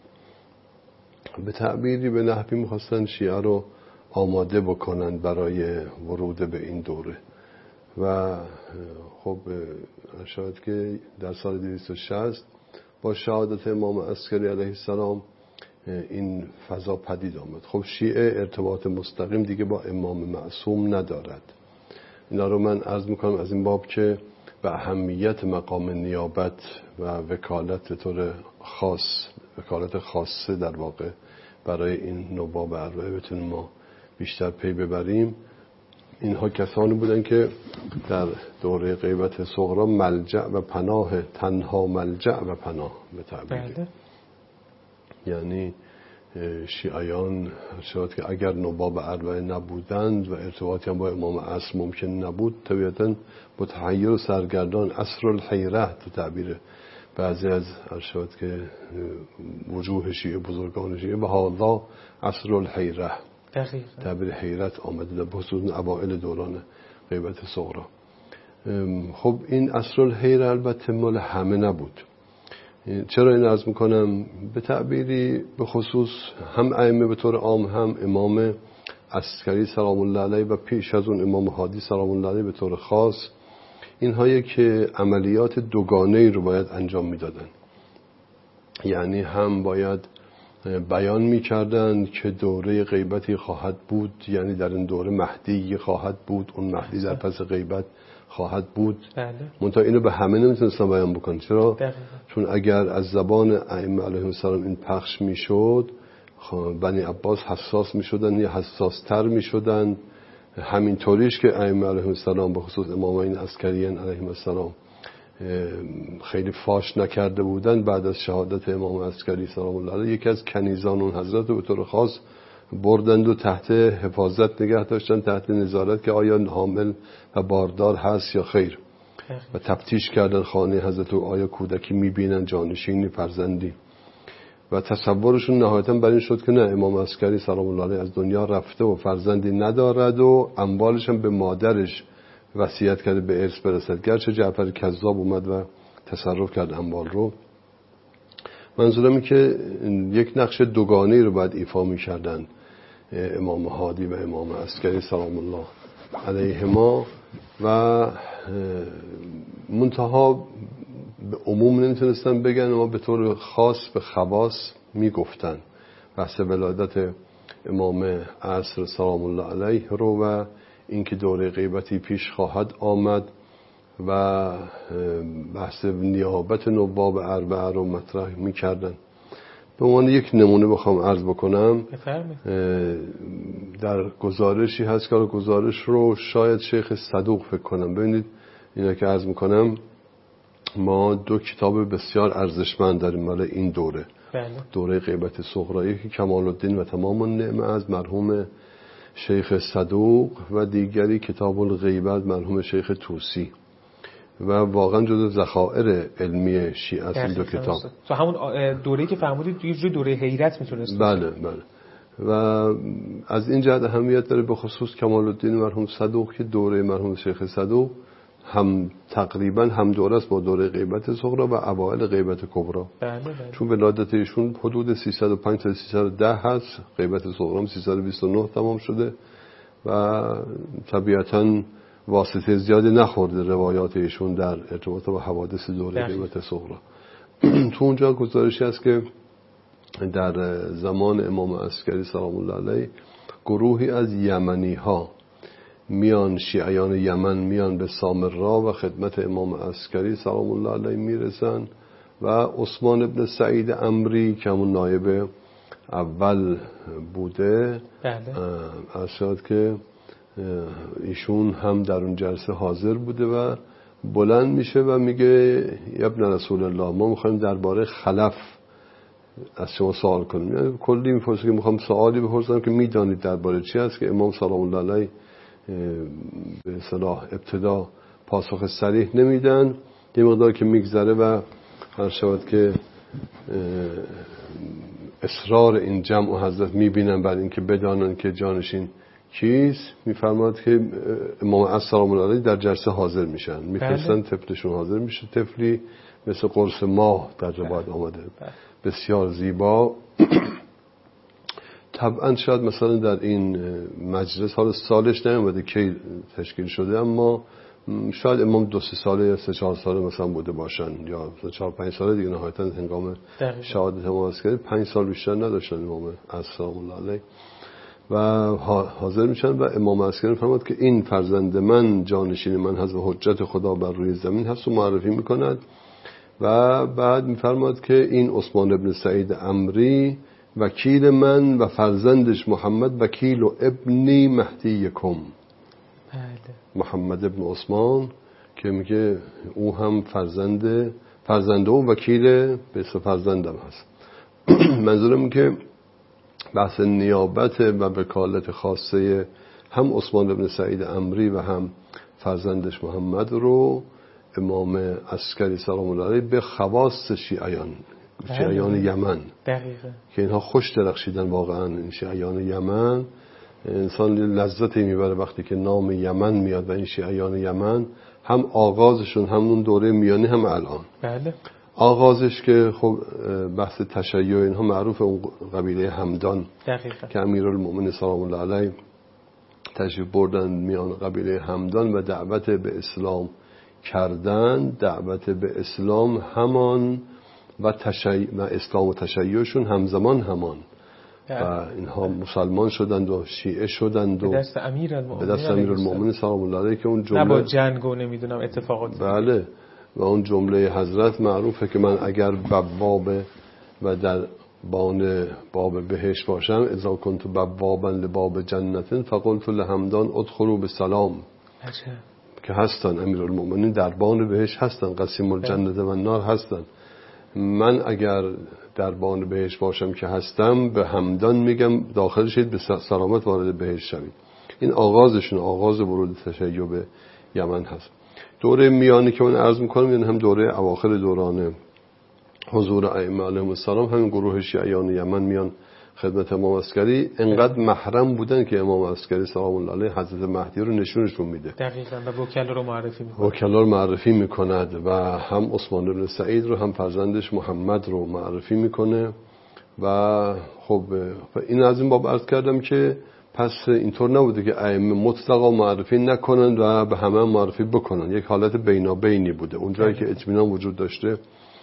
به تعبیری به نحوی میخواستن شیعه رو آماده بکنن برای ورود به این دوره و خب ارشاد که در سال دویست و شصت با شهادت امام عسکری علیه السلام این فضا پدید آمد. خب شیعه ارتباط مستقیم دیگه با امام معصوم ندارد. اینا رو من عرض میکنم از این باب که به اهمیت مقام نیابت و وکالت به طور خاص، وکالت خاصه در واقع برای این نواب اربعه بتونیم ما بیشتر پی ببریم. اینها کسانی بودن که در دوره غیبت صغرا ملجأ و پناه، تنها ملجأ و پناه به تعبیر. بله. یعنی شیعیان شاید که اگر نواب اربعه نبودند و ارتباطی هم با امام عصر ممکن نبود، طبیعتاً متحیر و سرگردان، عصر الحیره تو تعبیر بعضی از ارشاد که وجوه شیعه، بزرگان شیعه، به حالا عصر الحیره تعبیر حیرت آمده در بخصوص اوائل دوران غیبت صغرا. خب این عصر الحیره البته مال همه نبود. چرا این عرض میکنم؟ به تعبیری به خصوص هم ائمه به طور عام، هم امام عسکری سلام الله علیه و پیش از اون امام هادی سلام الله علیه به طور خاص، اینهایی که عملیات دوگانه‌ای رو باید انجام میدادن. یعنی هم باید بیان میکردن که دوره غیبتی خواهد بود، یعنی در این دوره مهدی خواهد بود، اون مهدی در پس غیبت خواهد بود. منتها اینو به همه نمیتونستن بیان بکنن. چرا؟ دقیقا. چون اگر از زبان ائمه علیهم السلام این پخش میشد، بنی عباس حساس میشدن یا حساس تر میشدن. همین طوریش که ائمه علیهم السلام به خصوص امامین عسکریین علیهم السلام خیلی فاش نکرده بودن، بعد از شهادت امام عسکری سلام الله علیه یکی از کنیزان اون حضرت رو به طور خاص بردند و تحت حفاظت نگه داشتن، تحت نظارت که آیا حامل و باردار هست یا خیر، و تفتیش کردن خانه حضرت و آیا کودکی میبینن، جانشینی، فرزندی، و تصورشون نهایتا بر این شد که نه، امام عسکری سلام الله علیه از دنیا رفته و فرزندی ندارد و اموالش هم به مادرش وصیت کرده به ارث برسد. گرچه جعفر کذاب اومد و تصرف کرد اموال رو. منظورم این که یک نقش دوگانه‌ای رو باید ایفا می‌کردن امام هادی و امام عسکری سلام الله علیهما، و منتها به عموم نمیتونستن بگن، اما به طور خاص به خواص میگفتن بحث ولادت امام عصر سلام الله علیه رو و اینکه دوره غیبتی پیش خواهد آمد و بحث نیابت نواب اربعه رو مطرح میکردن. به عنوان یک نمونه بخوام عرض بکنم، در گزارشی هست که گزارش رو شاید شیخ صدوق فکر کنم، ببینید اینا که عرض میکنم ما دو کتاب بسیار ارزشمند داریم برای این دوره. بله. دوره غیبت صغرایی که کمال الدین و تمام النعمه از مرحوم شیخ صدوق و دیگری کتاب الغیبت مرحوم شیخ طوسی و واقعا جزو ذخایر علمی شیعه است این دو کتاب. تو همون دوره‌ای که فرمودید یه جور دوره حیرت میتونست. بله بله. و از این جهت اهمیت داره به خصوص کمال الدین مرحوم صدوق که دوره مرحوم شیخ صدوق هم تقریبا هم دوره است با دوره غیبت صغرا و اوائل غیبت کبرا. بله بله. چون ولادت ایشون حدود سیصد و پنج تا سیصد و ده هست، غیبت صغرا هم سیصد و بیست و نه تمام شده و طبیعتاً واسطه زیادی نخورده روایات ایشون در ارتباط با حوادث دوره غیبت صغرا. تو اونجا گزارشی هست که در زمان امام عسکری سلام الله علیه گروهی از یمنی ها میان، شیعیان یمن میان به سامرا و خدمت امام عسکری سلام الله علیه میرسن و عثمان ابن سعید عمری که همون نایب اول بوده ارشاد که ایشون هم در اون جلسه حاضر بوده و بلند میشه و میگه ابن رسول الله ما میخوایم درباره خلف از شما سوال کنیم. یعنی کلی میپرسه که میخوام سوالی بپرسم که میدانید درباره چی هست که امام سلام الله علیه به اصطلاح ابتدا پاسخ صریح نمیدن، یه مقدار که میگذره و هر شود که اصرار این جمع و حضرت میبینن بر اینکه بدانن که جانشین کیست، میفرماد که امام عصر سلام الله علیه در جلسه حاضر میشن، میفرستن طفلشون حاضر میشه، طفلی مثل قرص ماه در روایت آمده بسیار زیبا. طبعا شاید مثلا در این مجلس حال سالش نیومده که تشکیل شده، اما شاید امام دو سه ساله یا سه چهار ساله مثلا بوده باشن یا سه چهار پنج ساله دیگه، نهایتا هنگام شهادت امام عسکری پنج سال بیشتر نداشتن امام عصر سلام الله علیه و حاضر میشن و امام عسکری فرمود که این فرزند من جانشین من هست و حجت خدا بر روی زمین هست و معرفی میکند و بعد میفرماد که این عثمان ابن سعید عمری وکیل من و فرزندش محمد وکیل و ابنی مهدی کم. محمد ابن عثمان که میگه او هم فرزند فرزنده و وکیل به فرزندم هست. منظورم که بحث نیابت و وکالت خاصه هم عثمان ابن سعید عمری و هم فرزندش محمد رو امام عسکری سلام الله علیه به خواص شیعیان شیعیان یمن دقیقه که اینها خوش درخشیدن واقعا. این شیعیان یمن انسان لذتی میبره وقتی که نام یمن میاد و این شیعیان یمن هم آغازشون همون دوره میانی هم الان. بله. آغازش که خب بحث تشیع اینها معروف، اون قبیله همدان دقیقا. که امیرالمومنین سلام الله علیه تشریف بردن میان قبیله همدان و دعوت به اسلام کردن. دعوت به اسلام همان و تشیع و اسلام و تشیعشون همزمان همان و اینها مسلمان شدند و شیعه شدند و به دست امیرالمومنین به دست امیرالمومنین سلام الله علیه که اون جمله نه با جنگ و نمیدونم اتفاقات. بله. و اون جمله حضرت معروفه که من اگر بواب و در بان باب بهشت باشم اذا کنت بوابا لباب جنت فقلت لهمدان ادخلوا بسلام. عجب. که هستن امیرالمومنین در بان بهشت هستن، قسیم الجنت و النار هستن. من اگر در بان بهشت باشم که هستم به همدان میگم داخل شید به سلامت وارد بهشت شوید. این آغازشون، آغاز ورود تشیع به یمن هست. دوره میانی که من عرض میکنم یعنی هم دوره اواخر دوران حضور ائمه علیهم السلام، همین گروه شیعیان یمن میان خدمت امام عسکری. انقدر محرم بودن که امام عسکری سلام الله علیه حضرت مهدی رو نشونشون میده دقیقاً و وکلا رو معرفی میکنه وکلا رو معرفی میکند و هم عثمان بن سعید رو هم فرزندش محمد رو معرفی میکنه و خب این از این باب عرض کردم که پس اینطور نبوده که ائمه مطلقا معرفی نکنند و به همه معرفی بکنن، یک حالت بینابینی بوده اونجایی که اطمینان وجود داشته.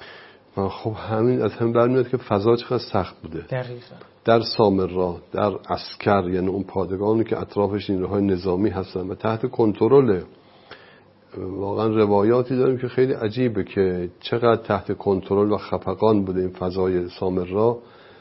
خب همین از هم برمیاد که فضا چقدر سخت بوده. دقیقاً. در سامرا، در عسکر، یعنی اون پادگانی که اطرافش نیروهای نظامی هستن و تحت کنترل. واقعا روایاتی داریم که خیلی عجیبه که چقدر تحت کنترل و خفقان بوده این فضای سامرا.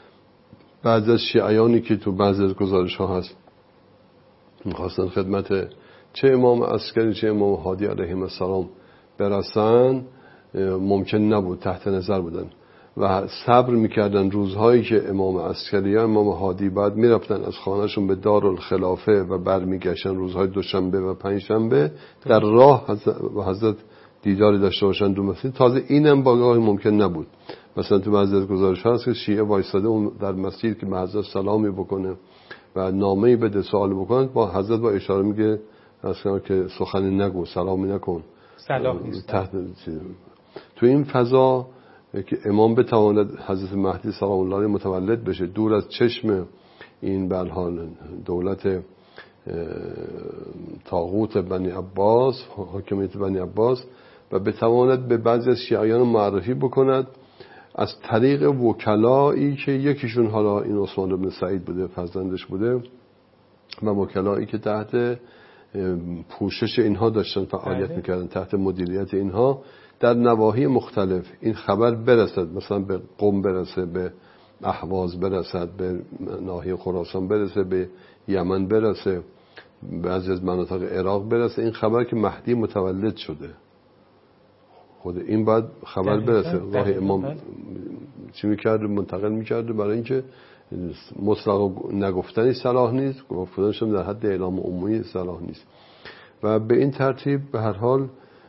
بعضی از شیعیانی که تو بعضی از گزارش ها هست میخواستن خدمت چه امام عسکری چه امام هادی علیهم السلام برسن ممکن نبود، تحت نظر بودن و صبر میکردن روزهایی که امام عسکریان امام هادی بعد میرفتن از خانهشون به دارالخلافه و برمیگشتن روزهای دوشنبه و پنجشنبه در راه و حضرت دیداری داشته باشن دو مسجد. تازه اینم باگاهی ممکن نبود. مثلا تو بعضی از گزارش هست که شیعه وایساده اون در مسجد که به حضرت سلامی بکنه و نامه‌ای بده سوال بکنه، با حضرت با اشاره میگه اصلا که سخنی نگو، سلامی نکن، صلاح نیست. تحت تو این فضا که امام بتواند حضرت مهدی سلام الله علیه متولد بشه دور از چشم این بلحال دولت طاغوت بنی عباس، حاکمیت بنی عباس، و بتواند به بعضی از شیعیان معرفی بکند از طریق وکلایی که یکیشون حالا این عثمان بن سعید بوده، فرزندش بوده، و وکلایی که تحت پوشش اینها داشتن فعالیت میکردن، تحت مدیریت اینها در نواحی مختلف این خبر برسد، مثلا به قم برسه، به اهواز برسد، به ناحیه خراسان برسه، به یمن برسه، بعضی از مناطق عراق برسه، این خبر که مهدی متولد شده. خود این باید خبر برسه. راهی امام چی میکرده؟ منتقل میکرده، برای اینکه مطلق نگفتنی صلاح نیست، گفتنش در حد اعلام عمومی صلاح نیست. و به این ترتیب به هر حال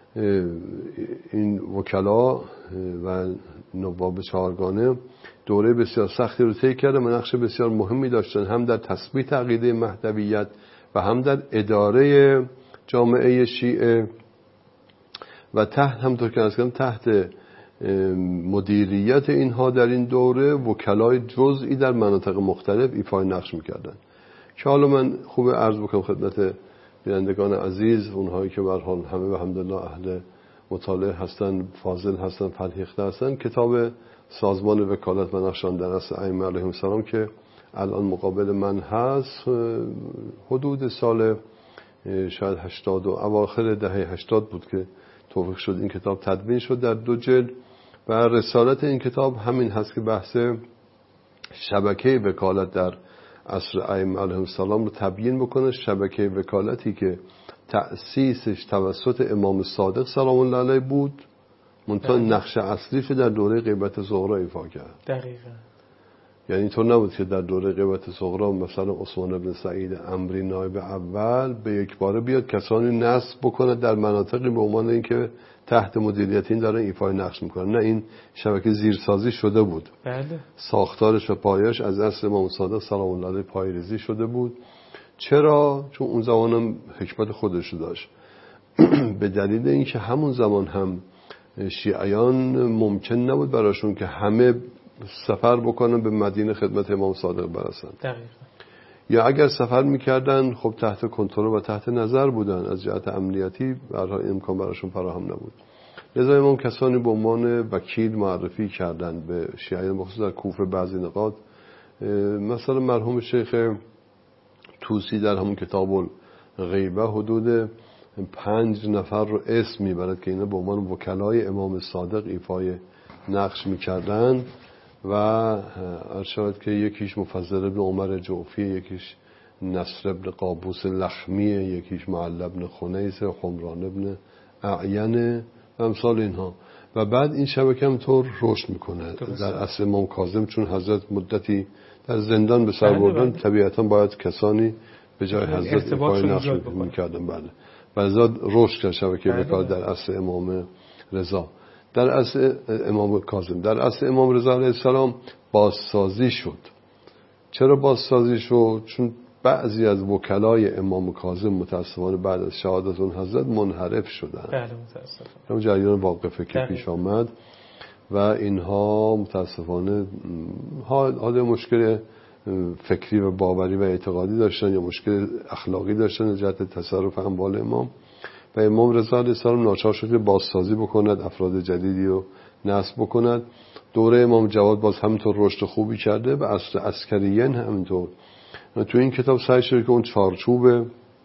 این وکلا و نواب چهارگانه دوره بسیار سختی رو طی کردن و نقش بسیار مهمی داشتن، هم در تثبیت عقیده مهدویت و هم در اداره جامعه شیعه و تحت همطور که از تحت مدیریت اینها در این دوره وکلای جزئی در مناطق مختلف ایفای نقش میکردن که حالا من خوب عرض بکنم خدمت بینندگان عزیز، اونهایی که به هر حال همه و الحمدلله اهل مطالعه هستن، فاضل هستن، فرهیخته هستن، کتاب سازمان وکالت و نقشان در اصل ائمه علیهم السلام که الان مقابل من هست، حدود سال شاید هشتاد و اواخر دهه هشتاد بود که توفیق شد این کتاب تدوین شد در دو جلد و رسالت این کتاب همین هست که بحث شبکه وکالت در عصر ائمه علیهم السلام رو تبیین بکنه. شبکه وکالتی که تأسیسش توسط امام صادق سلام الله علیه بود، منتها نقش اصلیش در دوره غیبت صغرا ایفا کرد. دقیقاً. یعنی اینطور نبود که در دوره غیبت صغرا مثلا عثمان بن سعید عمری نایب اول به یک باره بیاد کسانی نصب بکنه در مناطقی به عنوان اینکه تحت مدیریت این دارن ایفای نقش میکنن. نه، این شبکه زیرسازی شده بود. بله. ساختارش و پایش از اصل امام صادق سلام الله علیه پایه‌ریزی شده بود. چرا؟ چون اون زمانم حکمت خودش داشت. به دلیل اینکه همون زمان هم شیعیان ممکن نبود براشون که همه سفر بکنن به مدینه خدمت امام صادق برسن. دقیقا. یا اگر سفر میکردن خب تحت کنترل و تحت نظر بودن، از جهت امنیتی برای امکان براشون فراهم نبود. لذا امام کسانی به عنوان وکیل معرفی کردن به شیعیان، بخصوص در کوفه بعضی نقاط، مثلا مرحوم شیخ توسی در همون کتاب الغیبه حدود پنج نفر رو اسم میبرد که اینا به عنوان وکلای امام صادق ایفای نقش میکردن و ارشاد که یکیش مفضل ابن عمر جوفی، یکیش نصر ابن قابوس لخمیه، یکیش معل ابن خنیس، خمران ابن اعین و امثال اینها. و بعد این شبکه هم طور رشد میکنه. در اصل امام کاظم چون حضرت مدتی در زندان به سر بردن، طبیعتا باید کسانی به جای حضرت ایفای نقش میکردن. بله. و ازاد رشد کرد شبکه وکالت در اصل امام رضا، در اصل امام کاظم، در اصل امام رضا علیه السلام بازسازی شد. چرا بازسازی شد؟ چون بعضی از وکلای امام کاظم متاسفانه بعد از شهادت اون حضرت منحرف شدن. بله متاسفانه. همون جریان واقفه که پیش آمد و اینها متاسفانه حال مشکل فکری و باوری و اعتقادی داشتن یا مشکل اخلاقی داشتن از جهت تصرف اموال امام، و امام رضا علیه السلام ناچار شد که بازسازی بکند، افراد جدیدی رو نصب بکند. دوره امام جواد باز همینطور رشد خوبی کرده و اصل عسکریین همینطور. تو این کتاب سعی شده که اون چارچوب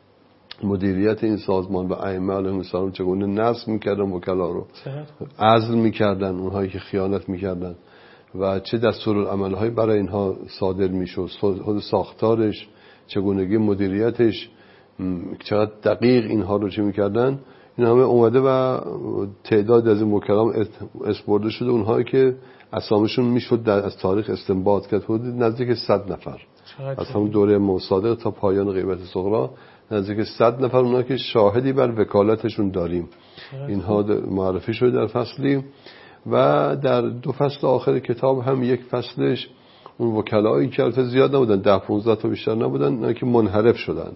مدیریت این سازمان و ائمه علیهم السلام چگونه نصب میکردن وکلا رو، عزل میکردن اونهایی که خیانت میکردن و چه دستورالعمل‌هایی برای اینها صادر میشد، خود ساختارش، چگونگی مدیریتش، چقدر دقیق اینها رو چه میکردن، این همه اومده و تعداد از این وکلا اسپرده شده، اونهایی که اسامشون میشد در از تاریخ استنباط کرد حدود نزدیک صد نفر از همون دوره امام صادق تا پایان غیبت صغرا، نزدیک صد نفر اونها که شاهدی بر وکالتشون داریم. اینها معرفی شده در فصلی و در دو فصل آخر کتاب هم یک فصلش اون وکلایی که البته زیاد نبودن، ده پانزده تا بیشتر نبودن، اینا که منحرف شدن.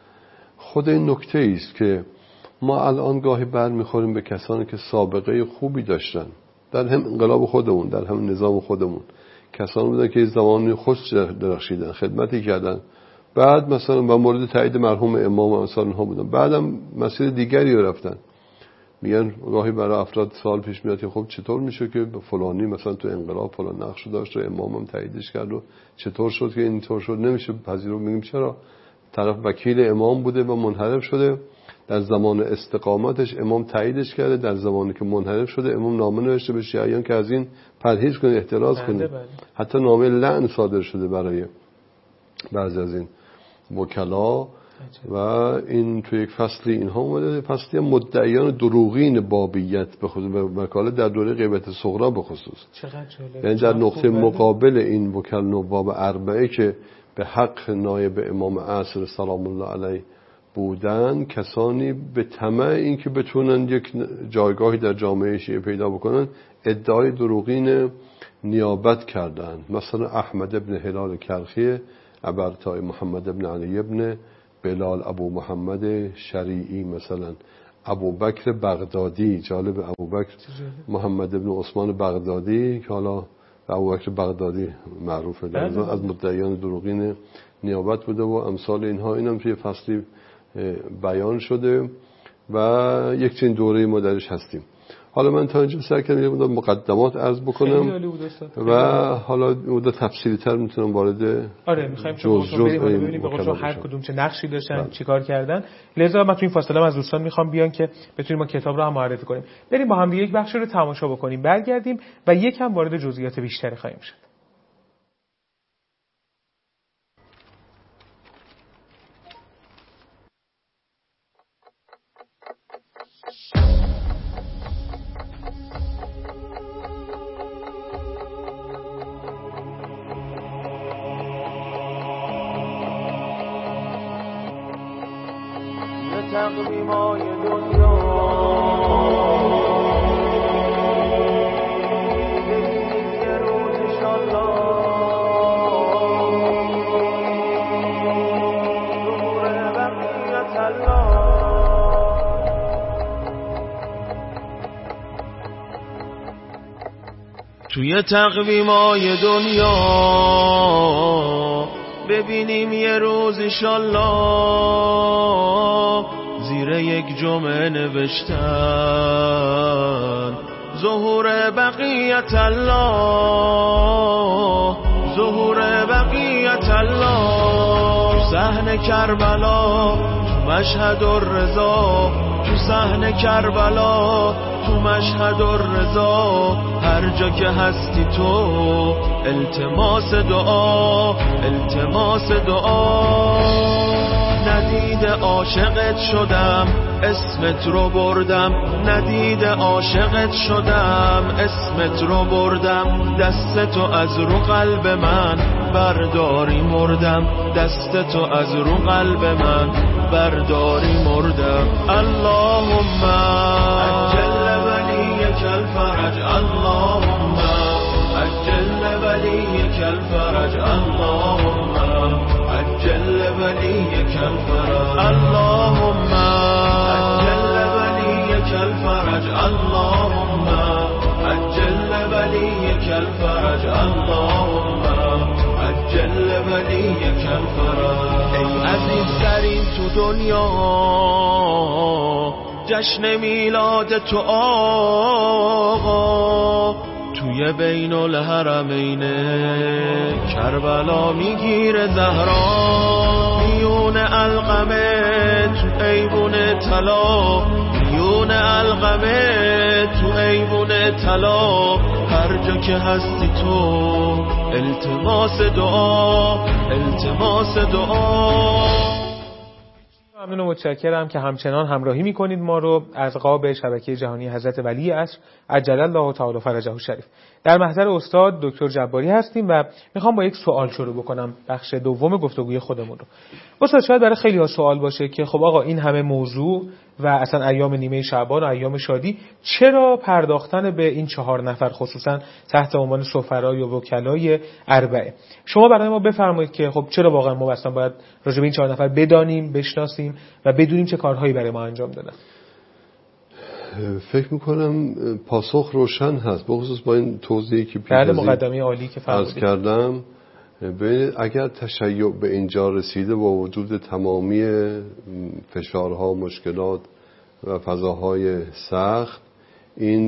خود این نکته است که ما الان گاهی بر میخوریم به کسانی که سابقه خوبی داشتن در هم انقلاب خودمون، در هم نظام خودمون، کسانی بودن که زمانی خود درخشیدن، خدمتی کردن، بعد مثلا با مورد تایید مرحوم امام و امثال اونها بودن، بعدم مسیر دیگری رو رفتن. میگن گاهی برای افراد سوال پیش میاد که خب چطور میشه که فلانی مثلا تو انقلاب فلان نقش داشت و امام هم تاییدش کرد و چطور شد که اینطور شد؟ نمیشه پذیرو. میگیم چرا؟ طرف وکیل امام بوده و منحرف شده، در زمان استقامتش امام تاییدش کرده، در زمانی که منحرف شده امام نامه نوشته به شیعیان که از این پرهیز کنید، احتراز کنید. حتی نامه لعن صادر شده برای بعضی از این وکلا و این تو یک فصلی اینها اومده، فصلی مدعیان دروغین بابیت به خصوص وکالت در دوره غیبت صغرا به خصوص. یعنی در نقطه مقابل این وکل نواب اربعه که به حق نایب امام عصر سلام الله علیه بودن، کسانی به طمع این که بتونن یک جایگاهی در جامعه شیعه پیدا بکنن ادعای دروغین نیابت کردن. مثلا احمد ابن هلال کرخی، ابرتای محمد ابن علی ابن بلال ابو محمد شریعی، مثلا ابو بکر بغدادی، جالب، ابو بکر محمد ابن عثمان بغدادی که حالا ابو بکر بغدادی معروفه در از مدعیان دروغین نیابت بوده و امثال اینها. اینم توی فصلی بیان شده و یک چنین دوره ما درش هستیم. حالا من تا اینجا سعی کردم یه مقدار مقدمات عرض بکنم و حالا مقدار تفصیلی تر میتونم وارد آره میخوایم جز جز ببینیم به قول هر کدوم چه نقشی داشتن، چیکار کردن. لذا من تو این فاصله از دوستان میخوام بیان که بتونیم ما کتاب رو هم معرفی کنیم، بریم با هم یک بخش رو تماشا بکنیم، برگردیم و یکم وارد جزئیات بیشتری خواهیم شد. تقویمای دنیا ببینید یه روز انشالله ظهور بقیت الله. توی تقویمای دنیا ببینیم یه روز انشالله زیر یک جمعه نوشتن ظهور بقیت الله، ظهور بقیت الله. تو صحن کربلا، تو مشهد الرضا، تو صحن کربلا، تو مشهد الرضا، هر جا که هستی تو التماس دعا، التماس دعا. ندیده عاشقت شدم اسمت رو بردم، ندیده عاشقت شدم اسمت رو بردم، دستتو از رو قلب من برداری مردم، دستتو از رو قلب من برداری مردم. اللهم عجل ولیک الفرج، اللهم عجل ولیک الفرج، اللهم عجل ولیک الفرج، اللهم عجل ولیک الفرج، اللهم عجل ولیک الفرج، اللهم عجل ولیک الفرج. ای عزیز ترین تو دنیا جشن میلاد تو آقا، توی بین الحرمین کربلا میگیره زهرا، میون علقمه تو ایوون طلا، میون علقمه تو ایوون طلا، هر جا که هستی تو التماس دعا، التماس دعا. ممنون متشکرم که همچنان همراهی میکنید ما رو از قاب شبکه جهانی حضرت ولی عصر عجل الله تعالی فرجه الشریف. در محضر استاد دکتر جباری هستیم و میخوام با یک سوال شروع بکنم بخش دوم گفتگوی خودمون رو. استاد شاید برای خیلی ها سوال باشه که خب آقا این همه موضوع و اصلا ایام نیمه شعبان و ایام شادی چرا پرداختن به این چهار نفر خصوصا تحت عنوان سفرای و وکلای اربعه؟ شما برای ما بفرمایید که خب چرا واقعا ما اصلا باید راجع به این چهار نفر بدانیم، بشناسیم و بدونیم چه کارهایی برای ما انجام دادن؟ فکر میکنم پاسخ روشن هست، بخصوص با این توضیحی که بله مقدمه عالی که فرض کردم. اگر تشیع به اینجا رسیده با وجود تمامی فشارها، مشکلات و فضاهای سخت، این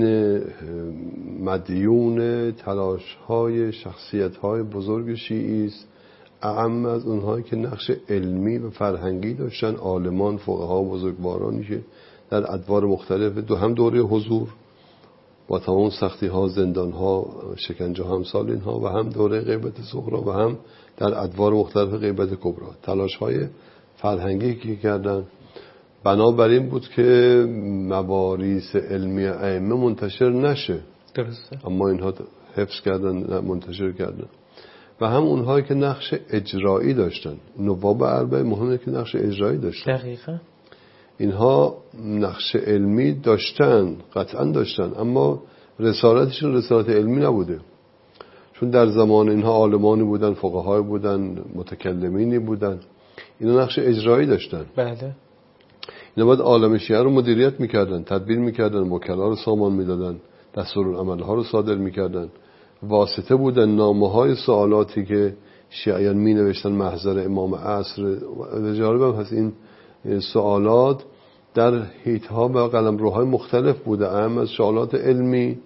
مدیون تلاش‌های شخصیت‌های بزرگ شیعی است، اعم از اونهایی که نقش علمی و فرهنگی داشتن، عالمان، فقها، بزرگوارانی که در ادوار مختلف، دو هم دوره حضور با تمام سختی ها، زندان ها، شکنجه ها، همسال اینها، و هم دوره غیبت صغرا و هم در ادوار مختلف غیبت کبرا، تلاش های فرهنگی که کردن بنابراین بود که مواریث علمی ائمه منتشر نشه. درسته. اما اینها حفظ کردن، منتشر کردن. و هم اونهایی که نقش اجرایی داشتن، نواب اربعه مهمه که نقش اجرایی داشتن. دقیقاً. اینها نقش علمی داشتن، قطعا داشتن، اما رسالتشون رسالت علمی نبوده، چون در زمان اینها عالمانی بودن، فقهای بودن، متکلمینی بودن. اینا نقش اجرایی داشتن. بله. اینا باید عالم شیعه رو مدیریت میکردن، تدبیر میکردن، وکلا رو سامان میدادن، دستورالعمل ها رو صادر میکردن، واسطه بودن. نامه های سوالاتی که شیعیان می نوشتن محضر امام عصر، جالب هم هست این سوالات در حیط‌ها و قلمروهای مختلف بوده، اهم از سوالات علمی،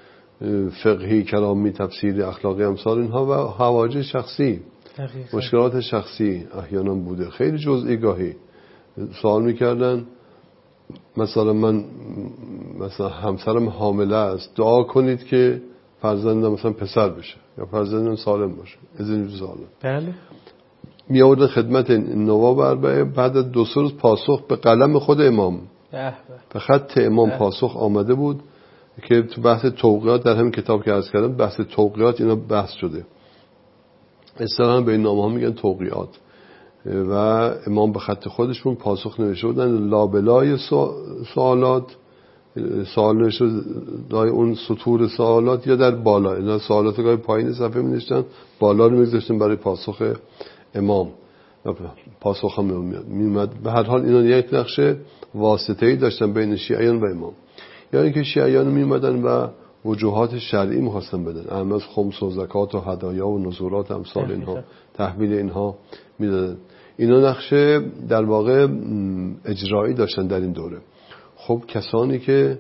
فقهی، کلامی، تفسیری، اخلاقی، امثال اینها، و حواجج شخصی، دقیقا. مشکلات شخصی احیانا بوده، خیلی جزئی. گاهی سوال میکردن مثلا من مثلا همسرم حامله است، دعا کنید که فرزندم مثلا پسر بشه یا فرزندم سالم باشه، از این سوال. بله. می آوردن خدمت نواب اربعه، بعد از دو سه روز پاسخ به قلم خود امام، به خط امام پاسخ آمده بود که تو بحث توقیات، در همین کتاب که عرض کردم بحث توقیات اینا بحث شده، اصطلاحاً به این نامه ها میگن توقیات، و امام به خط خودشون پاسخ نوشته بودن لابلای سوالات، سوال نوشته لای اون سطور سوالات یا در بالا، اینا سوالات گاهی پایین صفحه می نوشتن، بالا رو میگذاشتن برای پاسخ امام، پاسخ هم میومد. به هر حال اینا یک نقش واسطه‌ای داشتن بین شیعیان و امام، یعنی که شیعیان میومدن و وجوهات شرعی می‌خواستن بدن، اهم از خمس و زکات و هدایا و نذورات امثال اینها، تحویل اینها میدادن. اینا نقش در واقع اجرایی داشتن در این دوره. خب کسانی که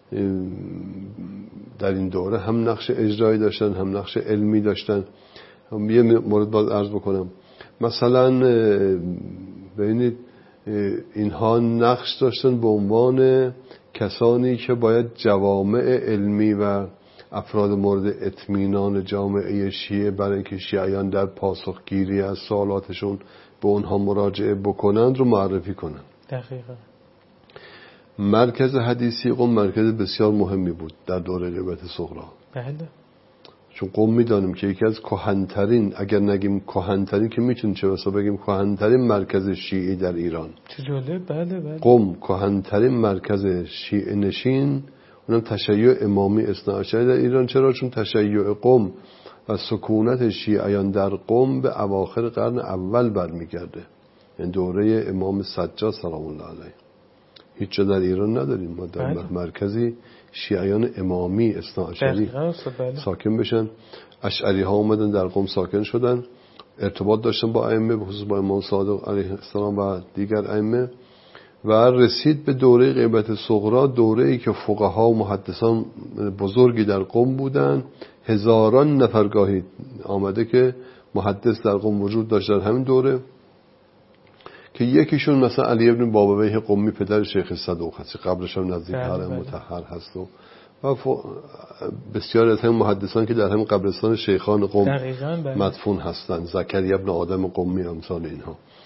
در این دوره هم نقش اجرایی داشتن هم نقش علمی داشتن، یه مورد باید عرض بکنم. مثلا ببینید اینها نقش داشتن به عنوان کسانی که باید جوامع علمی و افراد مورد اطمینان جامعه شیعه برای اینکه شیعیان در پاسخگیری از سوالاتشون به اونها مراجعه بکنند رو معرفی کنند. دقیقاً. مرکز حدیثی قم مرکز بسیار مهمی بود در دوره غیبت صغرا. بله. چون قم میدانیم که یکی از کهن‌ترین، اگر نگیم کهن‌ترین که میتونیم چه بسا بگیم کهن‌ترین مرکز شیعی در ایران. چه جالب. بله بله. قم کهن‌ترین مرکز شیعه نشین، اونم تشیع امامی اثنا عشری در ایران. چرا؟ چون تشیع قم و سکونت شیعیان در قم به اواخر قرن اول برمیگرده، یعنی دوره امام سجاد سلام الله علیه. هیچ جا در ایران نداریم ما در بله. مرکزی شیعیان امامی اثنا عشری ساکن بشن. اشعری ها اومدن در قم ساکن شدن، ارتباط داشتن با ائمه، به خصوص با امام صادق علیه السلام و دیگر ائمه، و رسید به دوره غیبت صغرا، دوره ای که فقها و محدثان بزرگی در قم بودن. هزاران نفر گاهی آمده که محدث در قم وجود داشت در همین دوره، که یکیشون مثلا علی ابن بابویه قمی پدر شیخ صدوق هست، قبرش هم نزدیک حرم مطهر هست، و و بسیار از هم محدثان که در هم قبرستان شیخان قم مدفون هستند، زکریا ابن آدم قمی امثال اینها.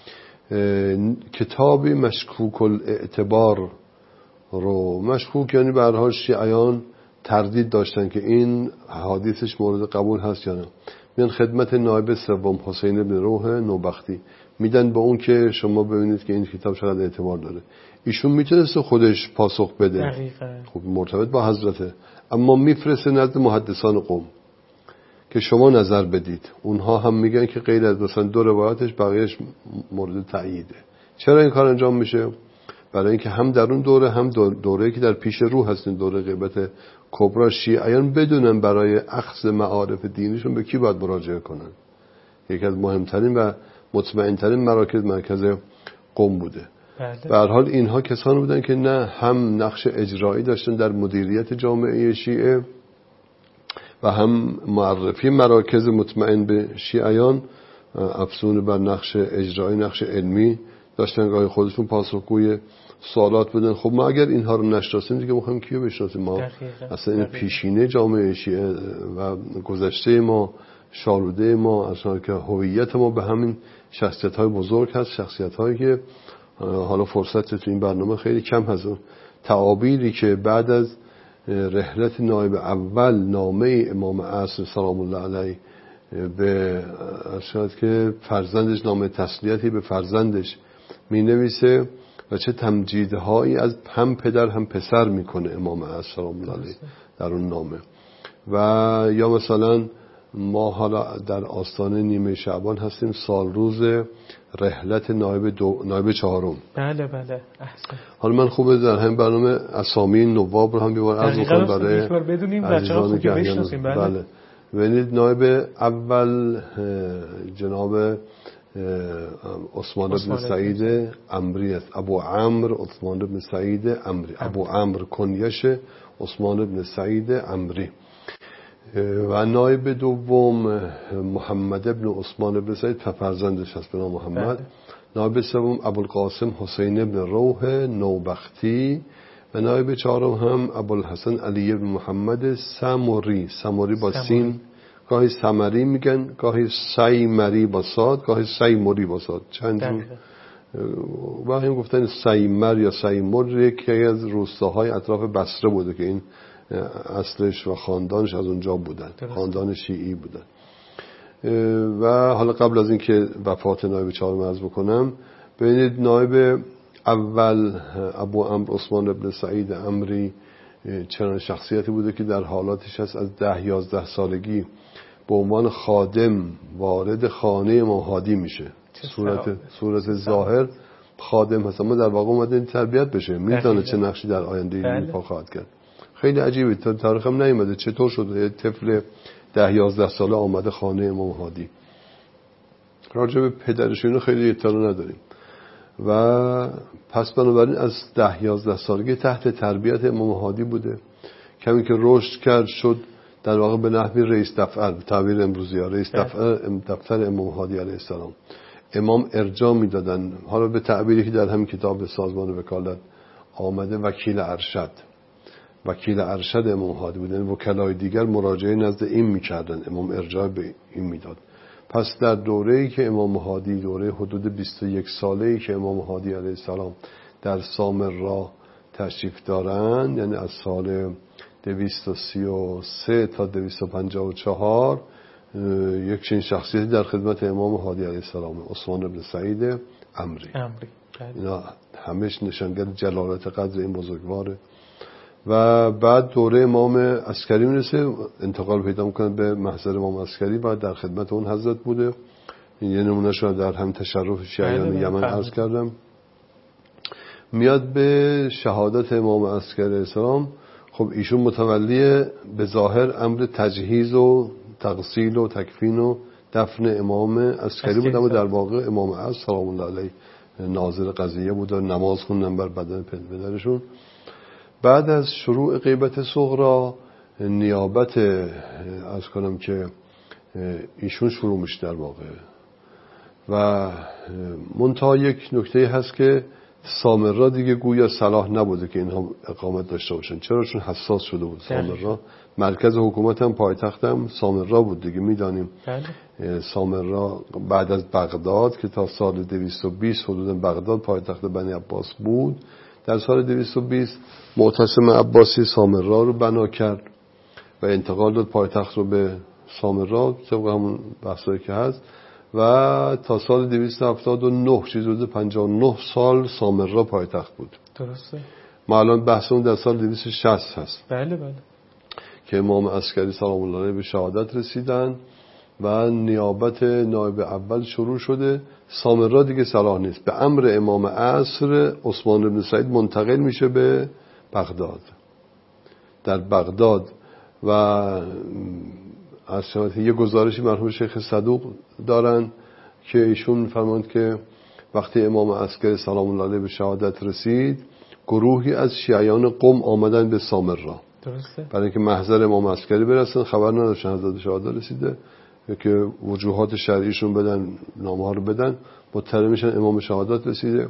کتابی مشکوک الاعتبار رو، مشکوک یعنی به هر حال شیعیان تردید داشتن که این حدیثش مورد قبول هست یا نه، میان خدمت نایب سوم حسین بن روح نوبختی میدن به اون که شما ببینید که این کتاب چقدر اعتبار داره. ایشون میتونست خودش پاسخ بده، دقیقاً خب مرتبط با حضرته، اما میفرسته نزد محدثان قوم که شما نظر بدید. اونها هم میگن که غیر از مثلا دو روایتش بقیهش مورد تأییده. چرا این کار انجام میشه؟ برای اینکه هم در اون دوره هم دوره‌ای که در پیش رو هستین، دوره غیبت کبرا، شیعیان بدونن برای اخذ معارف دینیشون به کی باید مراجعه کنن. یکی از مهمترین و مطمئنترین مراکز مرکز قم بوده. به هر حال اینها کسانی بودن که نه هم نقش اجرایی داشتن در مدیریت جامعه شیعه و هم معرفی مراکز مطمئن به شیعیان، افزون بر نقش اجرایی نقش علمی داشتن، گاهی خودشون پاسخگوی سوالات بدن. خب ما اگر اینها رو نشناسیم دیگه میخوایم کیو بشناسیم؟ ما اصلا این پیشینه جامعه شیعه و گذشته ما، شالوده ما، اصلا که هویت ما به همین شخصیت های بزرگ هست، شخصیت هایی که حالا فرصت تو این برنامه خیلی کم هست. تعابیری که بعد از رحلت نایب اول نامه امام عصر سلام الله علیه به ارشاد که فرزندش، نامه تسلیتی به فرزندش می نویسه و چه تمجیدهایی از هم پدر هم پسر میکنه امام عصر سلام الله علیه در اون نامه. و یا مثلا ما حالا در آستانه نیمه شعبان هستیم، سال روز رحلت نایب دو... نایب چهارم. بله بله احسن. حالا من خوبه در همین برنامه اسامی نواب رو هم بیوار عرض می‌کنم برای بدونیم بچه‌ها خوب بشناسیم. بله, بله. ببینید نایب اول جناب عثمان بن سعید عمری است، ابو عمرو عثمان بن سعید عمری، ابو عمرو کنیش عثمان بن سعید عمری. و نایب دوم محمد بن عثمان بن سعید، فرزندش هست به نام محمد. نایب سوم ابوالقاسم حسین بن روح نوبختی و نایب چهارم هم ابوالحسن علی بن محمد سمری، سمری با سین، گاهی سمری میگن، گاهی سیمری با صاد، گاهی سیمری با صاد، چند رو و هم گفتن سیمر یا سیمر، یکی از روستاهای اطراف بصره بوده که این اصلش و خاندانش از اونجا بودن، خاندان شیعی بودن. و حالا قبل از اینکه وفات نایب چهارم عرض بکنم، ببینید نایب اول ابو عمرو عثمان بن سعید عمری چنان شخصیتی بوده که در حالاتش هست از ده یازده سالگی به عنوان خادم وارد خانه امام هادی میشه. صورت صورت ظاهر خادم هست، اما در واقع اومده تربیت بشه، میدونه چه نقشی در آینده ایفا خواهد کرد. خیلی عجیبه، تا تاریخ هم نیومده چطور شده طفل ده یازده ساله آمده خانه امام هادی. راجع به پدرش اینو خیلی اطلاع نداریم. و پس بنابراین از ده یازده سالگی تحت تربیت امام هادی بوده. کمی که رشد کرد شد در واقع به نحوی رئیس دفتر، به تعبیر امروزی ها رئیس دفتر, دفتر امام هادی علیه السلام. امام ارجاع میدادن، حالا به تعبیری که در همین کتاب سازمان وکالت آمده وکیل ارشد، وکیل ارشد امام هادی بودن. وکلای دیگر مراجعه نزد این میکردن، امام ارجاع به این میداد. پس در دوره‌ای که امام هادی، دوره حدود بیست و یک ساله‌ای که امام هادی علیه السلام در سامرا تشریف دارن، یعنی از سال دویست و سی و سه تا دویست و پنجاه و چهار، یک چنین شخصیتی در خدمت امام هادی علیه السلام، عثمان بن سعید عمری. اینا همش نشانگر جلالت قدر این بزرگواره. و بعد دوره امام عسکری میرسه، انتقال پیدا میکنه به محضر امام عسکری و در خدمت اون حضرت بوده. این یه نمونه شد در هم تشرف شیعیان یمن عرض کردم. میاد به شهادت امام عسکری اسلام. خب ایشون متولی به ظاهر امر تجهیز و تغسیل و تکفین و دفن امام عسکری بود، اما در واقع امام عصر سلام الله علیه ناظر قضیه بود و نماز خوندن بر بدن پدرشون. بعد از شروع غیبت صغرا نیابت از کنم که ایشون شروع میشه در واقع. و منتها یک نکته هست که سامرا دیگه گویا صلاح نبوده که اینها اقامت داشته باشن. چرا؟ چون حساس شده بود سامرا. مرکز حکومت هم پایتخت هم سامرا بود دیگه، میدانیم سامرا بعد از بغداد که تا سال دویست و بیست حدود بغداد پایتخت بنی عباس بود. در سال دویست و بیست معتصم عباسی سامرا رو بنا کرد و انتقال داد پایتخت رو به سامرا طبق همون بحثایی که هست و تا سال دویست و هفتاد و نه چیز حدود پنجاه و نه سال سامرا پایتخت بود. درسته. ما الان بحثمون در سال دویست و شصت هست. بله بله. که امام عسکری سلام الله علیه به شهادت رسیدن و نیابت نایب اول شروع شده. سامرا دیگه صلاح نیست. به امر امام عصر عثمان بن سعید منتقل میشه به بغداد. در بغداد و از یه گزارشی مرحوم شیخ صدوق دارن که ایشون فرماند که وقتی امام عسکری سلام الله علیه به شهادت رسید گروهی از شیعیان قم آمدن به سامرا. درسته. برای اینکه محضر امام عسکری برسن، خبر نداشتن حضرت شهادت رسیده که وجوهات شرعیشون بدن، نامه ها رو بدن، مطلع میشن امام شهادت رسیده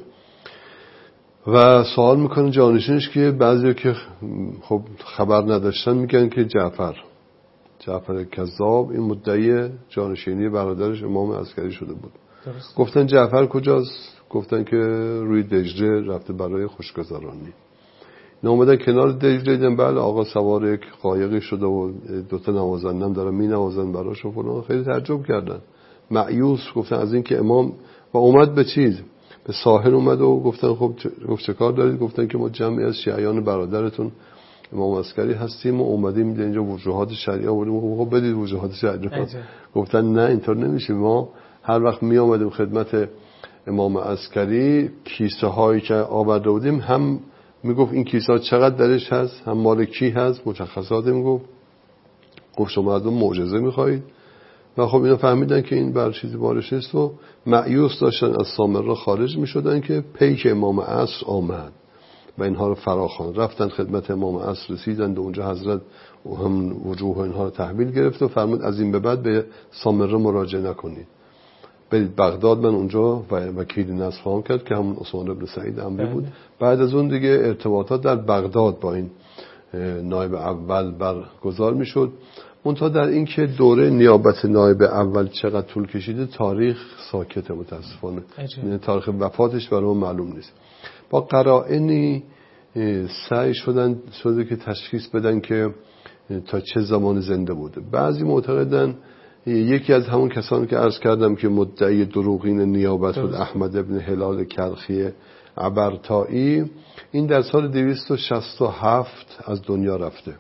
و سوال میکنن جانشینش که بعضی که خب خبر نداشتن میگن که جعفر جعفر کذاب این مدعی جانشینی برادرش امام عسکری شده بود. درست. گفتن جعفر کجاست؟ گفتن که روی دجله رفته برای خوشگذرانی. اومدن کنار دجله دیدن بله آقا سوار یک قایقی شده و دوتا نوازندم دارن می نوازن براش و فلان. خیلی تعجب کردن، مایوس گفتن از این که امام و اومد به چیز به ساحل اومد و گفتن خب گفت چه کار دارید؟ گفتن که ما جمعی از شیعیان برادرتون امام عسکری هستیم و اومدیم اینجا وجوهات شرعی آوردیم. خب بدید وجوهات شرعی. گفتن نه اینطور نمیشه، ما هر وقت می اومدیم خدمت امام عسکری کیسه هایی که آورده بودیم هم میگفت این کیسه ها چقدر درش هست، هم مال کی هست، مشخصات میگفت. گفت شما مردم معجزه میخواهید و خب اینا فهمیدن که این بر چیزی بارش نیست و مایوس داشتن از سامرا خارج میشدن که پیک امام عصر آمد و اینها رو فراخواند. رفتن خدمت امام عصر رسیدن و اونجا حضرت هم وجوه اینها رو تحویل گرفت و فرمود از این به بعد به سامرا مراجعه نکنید، برید بغداد. من اونجا وکیل نصب خواهم کرد که همون عثمان بن سعید امری بود. بعد از اون دیگه ارتباطات در بغداد با این نایب اول برگزار میشد. منتها در این که دوره نیابت نایب اول چقدر طول کشیده تاریخ ساکته متاسفانه، یعنی تاریخ وفاتش برای ما معلوم نیست. با قرائنی سعی شدن شده که تشخیص بدن که تا چه زمان زنده بوده. بعضی معتقدن یکی از همون کسانی که عرض کردم که مدعی دروغین نیابت بود، احمد ابن هلال کرخی عبرتایی، این در سال دویست و شصت و هفت از دنیا رفته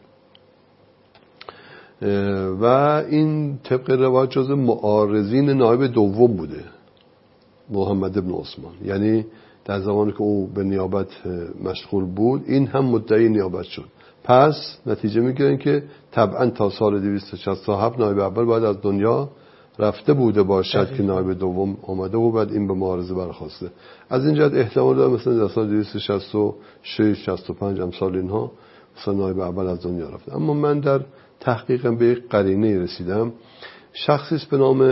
و این طبق روایت جز معارضین نایب دوم بوده، محمد ابن عثمان. یعنی در زمانی که او به نیابت مشغول بود این هم مدعی نیابت شد. پس نتیجه میگیرن که طبعا تا سال دویست و شصت و هفت نایب اول باید از دنیا رفته بوده باشد که نایب دوم آمده و بعد این به معارضه برخواسته. از این جهت احتمال داره مثلا در سال دویست و شصت و شش شصت و پنج امثال اینها مثلا نایب اول از دنیا رفته. اما من در تحقیقم به یک قرینه رسیدم. شخصی است به نام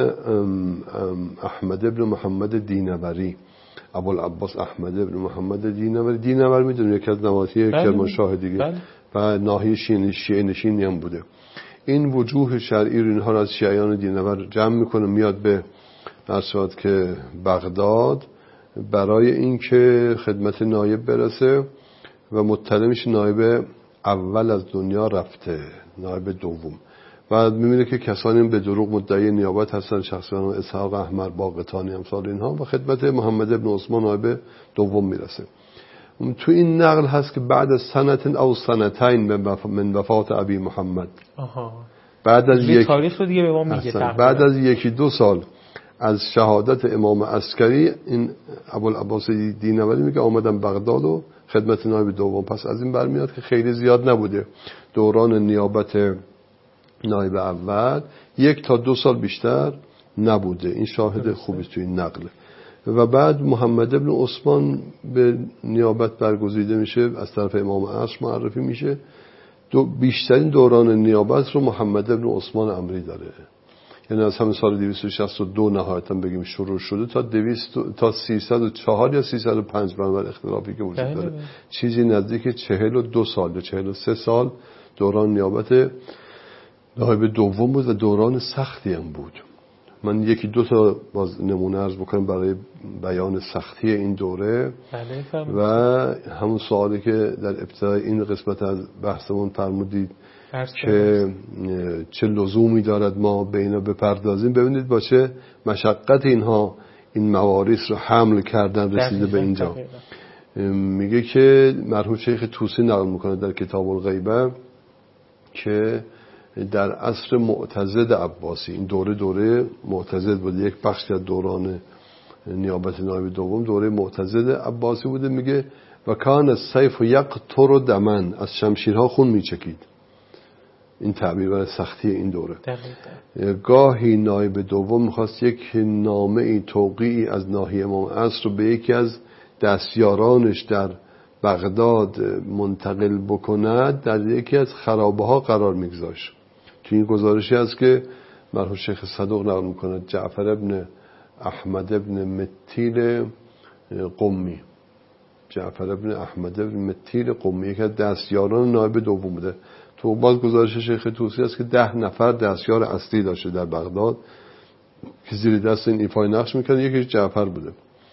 احمد ابن محمد دینوری، ابوالعباس احمد ابن محمد دینوری. دینوری میدونید یکی از نواحی کرمانشاه دیگه بله. و ناحیه شیعه نشینی هم بوده. این وجوه شرعی رو اینها رو از شیعیان دینور جمع میکنه، میاد به مرصاد که بغداد برای اینکه خدمت نایب برسه و مطلع میشه نایب اول از دنیا رفته، نایب دوم. و میبینه که کسانی به دروغ مدعی نیابت هستن، شخصیان اسحاق احمر باقتانی امثال اینها، و خدمت محمد ابن عثمان نایب دوم میرسه. تو این نقل هست که بعد از سنت او سنتین من وفات ابی محمد، آها. بعد از یک تاریخ رو دیگه به ما میگه، بعد از یکی دو سال از شهادت امام عسکری این ابوالعباس دینوری میگه آمدم بغداد و خدمت نایب دوم. پس از این برمیاد که خیلی زیاد نبوده دوران نیابت نایب اول، یک تا دو سال بیشتر نبوده. این شاهد خوبی توی این نقله. و بعد محمد ابن عثمان به نیابت برگزیده میشه، از طرف امام عصر معرفی میشه. دو بیشترین دوران نیابت رو محمد ابن عثمان امری داره، یعنی از همین سال دویست و شصت و دو نهایتا بگیم شروع شده تا دویست تا سیصد و چهار یا سیصد و پنج بنابر اختلافی که وجود داره، چیزی نزدیک چهل و دو سال یا چهل و سه سال دوران نیابت نایب دوم بود و دوران سختی هم بود. من یکی دو تا باز نمونه عرض بکنم برای بیان سختی این دوره. بله و همون سوالی که در ابتدای این قسمت از بحثمون فرمودید که چه لزومی دارد ما به اینا بپردازیم، ببینید با چه مشقت اینها این مواریث رو حمل کردن رسیده به اینجا. میگه که مرحوم شیخ طوسی نقل میکنه در کتاب الغیبه که در عصر معتضد عباسی، این دوره دوره معتضد بوده، یک بخش از دوران نیابت نایب دوم دوره معتضد عباسی بوده. میگه و کان السیف یقطر دمن، از شمشیرها خون میچکید. این تعبیر برای سختی این دوره. دقیقا. گاهی نایب دوم میخواست یک نامه ای توقیعی از ناحیه امام عصر رو به یکی از دستیارانش در بغداد منتقل بکند، در یکی از خرابه ها قرار میگذاشت. تو این گزارشی هست که مرحوم شیخ صدوق نقل میکند جعفر ابن احمد ابن متیل قمی جعفر ابن احمد ابن متیل قمی یکی از دستیاران نایب دوم بوده. تو باز گزارش شیخ طوسی هست که ده نفر دستیار اصلی داشته در بغداد که زیر دست این ایفای نقش میکنه، یکیش جعفر بوده.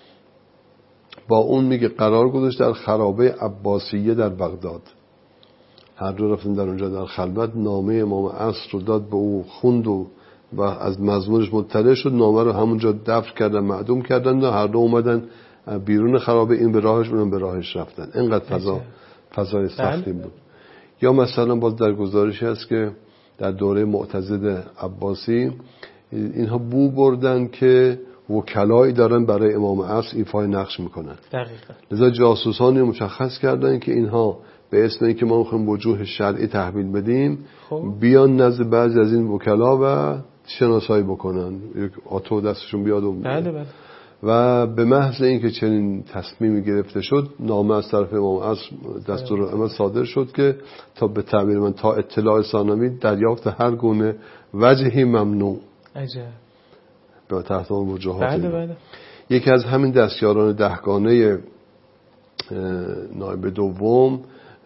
با اون میگه قرار گذاشت در خرابه عباسیه در بغداد. هر دو رفتن در اونجا در خلوت، نامه امام عصر رو داد به او، خوند و و از مضمونش مطلع شد. نامه رو همونجا دفن کردن، معدوم کردن و هر دو اومدن بیرون خرابه، این به راهش اونم به راهش رفتن. اینقدر فضا فضای سختی بود. یا مثلا باز در گزارشی هست که در دوره معتضد عباسی اینها بو بردن که وکلایی دارن برای امام عصر ایفای نقش میکنن. دقیقاً. لذا جاسوسانی مشخص کردن که اینها به اسم اینکه ما میخوایم وجوه شرعی تحویل بدیم خب. بیان نزد بعضی از این وکلا و شناسایی بکنن، یک آتو دستشون بیاد و بله بله. و به محض اینکه چنین تصمیمی گرفته شد، نامه از طرف امام عصر دستور عمل صادر شد که تا به تعبیر من تا اطلاع ثانوی دریافت هر گونه وجهی ممنوع. عجب. به تحت اون وجوهات. بله بله. یکی از همین دستیاران دهگانه نایب دوم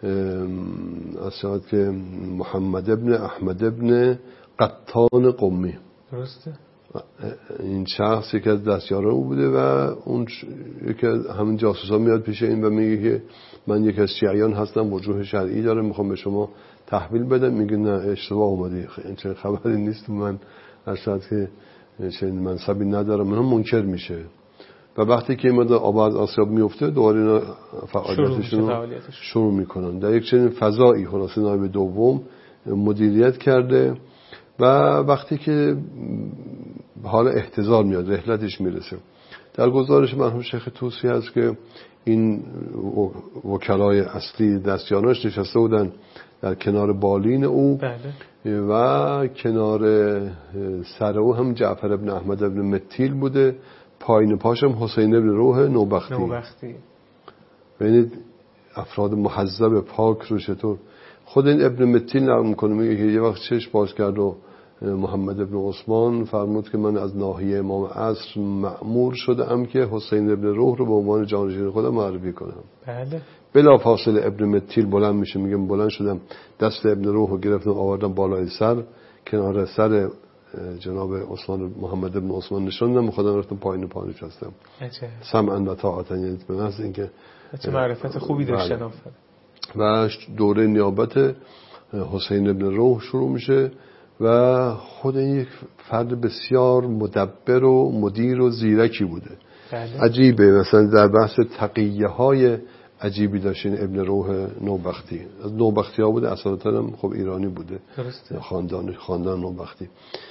از شاید که محمد ابن احمد ابن قطان قمی. درسته. این شخص یکی از دستیاران او بوده و اون یکی از همین جاسوسا میاد پیش این و میگه که من یکی از شیعیان هستم، وجوه شرعی داره، میخوام به شما تحویل بدم. میگه نه اشتباه اومدی، این چه خبری نیست، من اصلا که چنین منصبی ندارم. منم منکر میشه و وقتی که این آب از آسیاب میفته دوباره اینا فعالیتشون رو شروع میکنن. در یک چنین فضایی خلاصه نایب دوم مدیریت کرده و وقتی که حال احتضار میاد، رحلتش میرسه، در گزارش مرحوم شیخ طوسی هست که این وکلای اصلی دستیارانش نشسته بودن در کنار بالین او. بله. و کنار سر او هم جعفر ابن احمد ابن متیل بوده، پایین پاش هم حسین ابن روح نوبختی. نوبختی. ببینید افراد محذب پاک رو چطور. خود این ابن متیل نقل میکنه، میگه که یه وقت چشم باز کرد و محمد ابن عثمان فرمود که من از ناحیه امام عصر مأمور شدم که حسین ابن روح رو به عنوان جانشین خودم معرفی کنم. بله. بلا فاصله ابن متیل بلند میشه، میگه بلند شدم دست ابن روح رو گرفتم آوردم بالای سر، کنار سر جناب عثمان محمد ابن عثمان نشوندم، خودم رفتم پایین پایین نشستم. سمعا و طاعتا، یعنی به محض اینکه چه معرفت خوبی داشتن. و دوره نیابت حسین ابن روح شروع میشه و خود این یک فرد بسیار مدبر و مدیر و زیرکی بوده. بله. عجیبه، مثلا در بحث تقیه های عجیبی داشتین ابن روح نوبختی، از نوبختی ها بوده، اصالتا هم خب ایرانی بوده. درسته. خاندان خاندان نوبختی.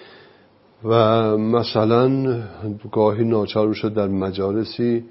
و مثلا گاهی ناچار میشد در مجالسی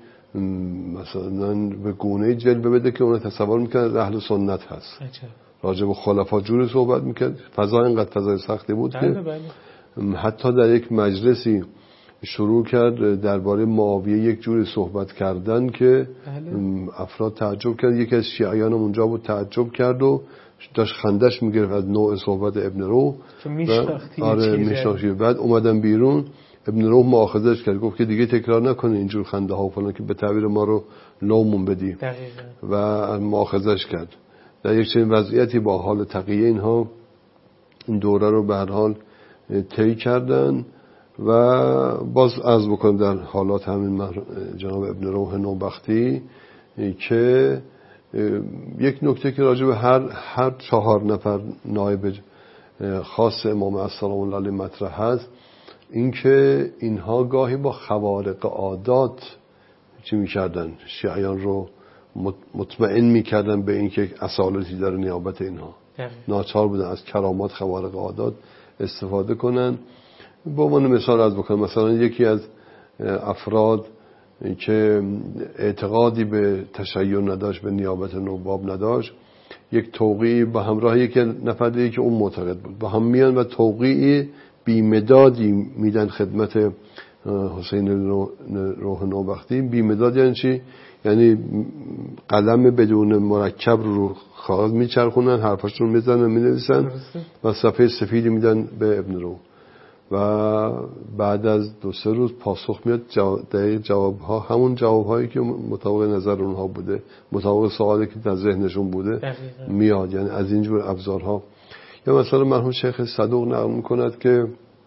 مثلا به گونه جلوه بده که اون تصور میکنه اهل سنت هست. عجب. راجع به خلفا جوری صحبت میکرد، فضا اینقدر فضای سختی بود بله که بله. حتی در یک مجلسی شروع کرد درباره معاویه یک جوری صحبت کردن که بله. افراد تعجب کرد. یکی از شیعیان اونجا بود، تعجب کرد و داشت خندش میگرفت از نوع صحبت ابن روح. آره میشناختی. بعد اومدن بیرون، ابن روح مؤاخذهش کرد، گفت که دیگه تکرار نکنه اینجور خنده ها و فلان که به تعبیر ما رو لومون بدی. دقیقاً. و مؤاخذهش کرد. در یک چنین وضعیتی با حال تقیه اینها این دوره رو به هر حال طی کردن و باز عرض بکنم در حالات همین جناب ابن روح نوبختی که یک نکته که راجع به هر هر چهار نفر نایب خاص امام السلام الله علیه مطرح هست، این که اینها گاهی با خوارق عادات چی میکردن؟ شیعیان رو مطمئن میکردن به این که اصالتی داره نیابت اینها، ناچار بودن از کرامات خوارق عادات استفاده کنن. به عنوان مثال از بکنم، مثلا یکی از افراد که اعتقادی به تشیع نداشت، به نیابت نواب نداشت، یک توقیعی با همراه یک نفر دیگه که اون معتقد بود با هم میان و توقیعی بیمدادی میدن خدمت حسین روح نوبختی. بیمداد یعنی چی؟ یعنی قلم بدون مرکب رو کاغذ میچرخونن، حرفاشون رو میزنن مینویسن و صفحه سفیدی میدن به ابن روح و بعد از دو سه روز پاسخ میاد. دقیق جواب ها همون جواب هایی که مطابق نظر اونها بوده، مطابق سوالی که در ذهنشون بوده دقیقا میاد. یعنی از اینجور ابزارها. یا مثلا مرحوم شیخ صدوق نقل میکند که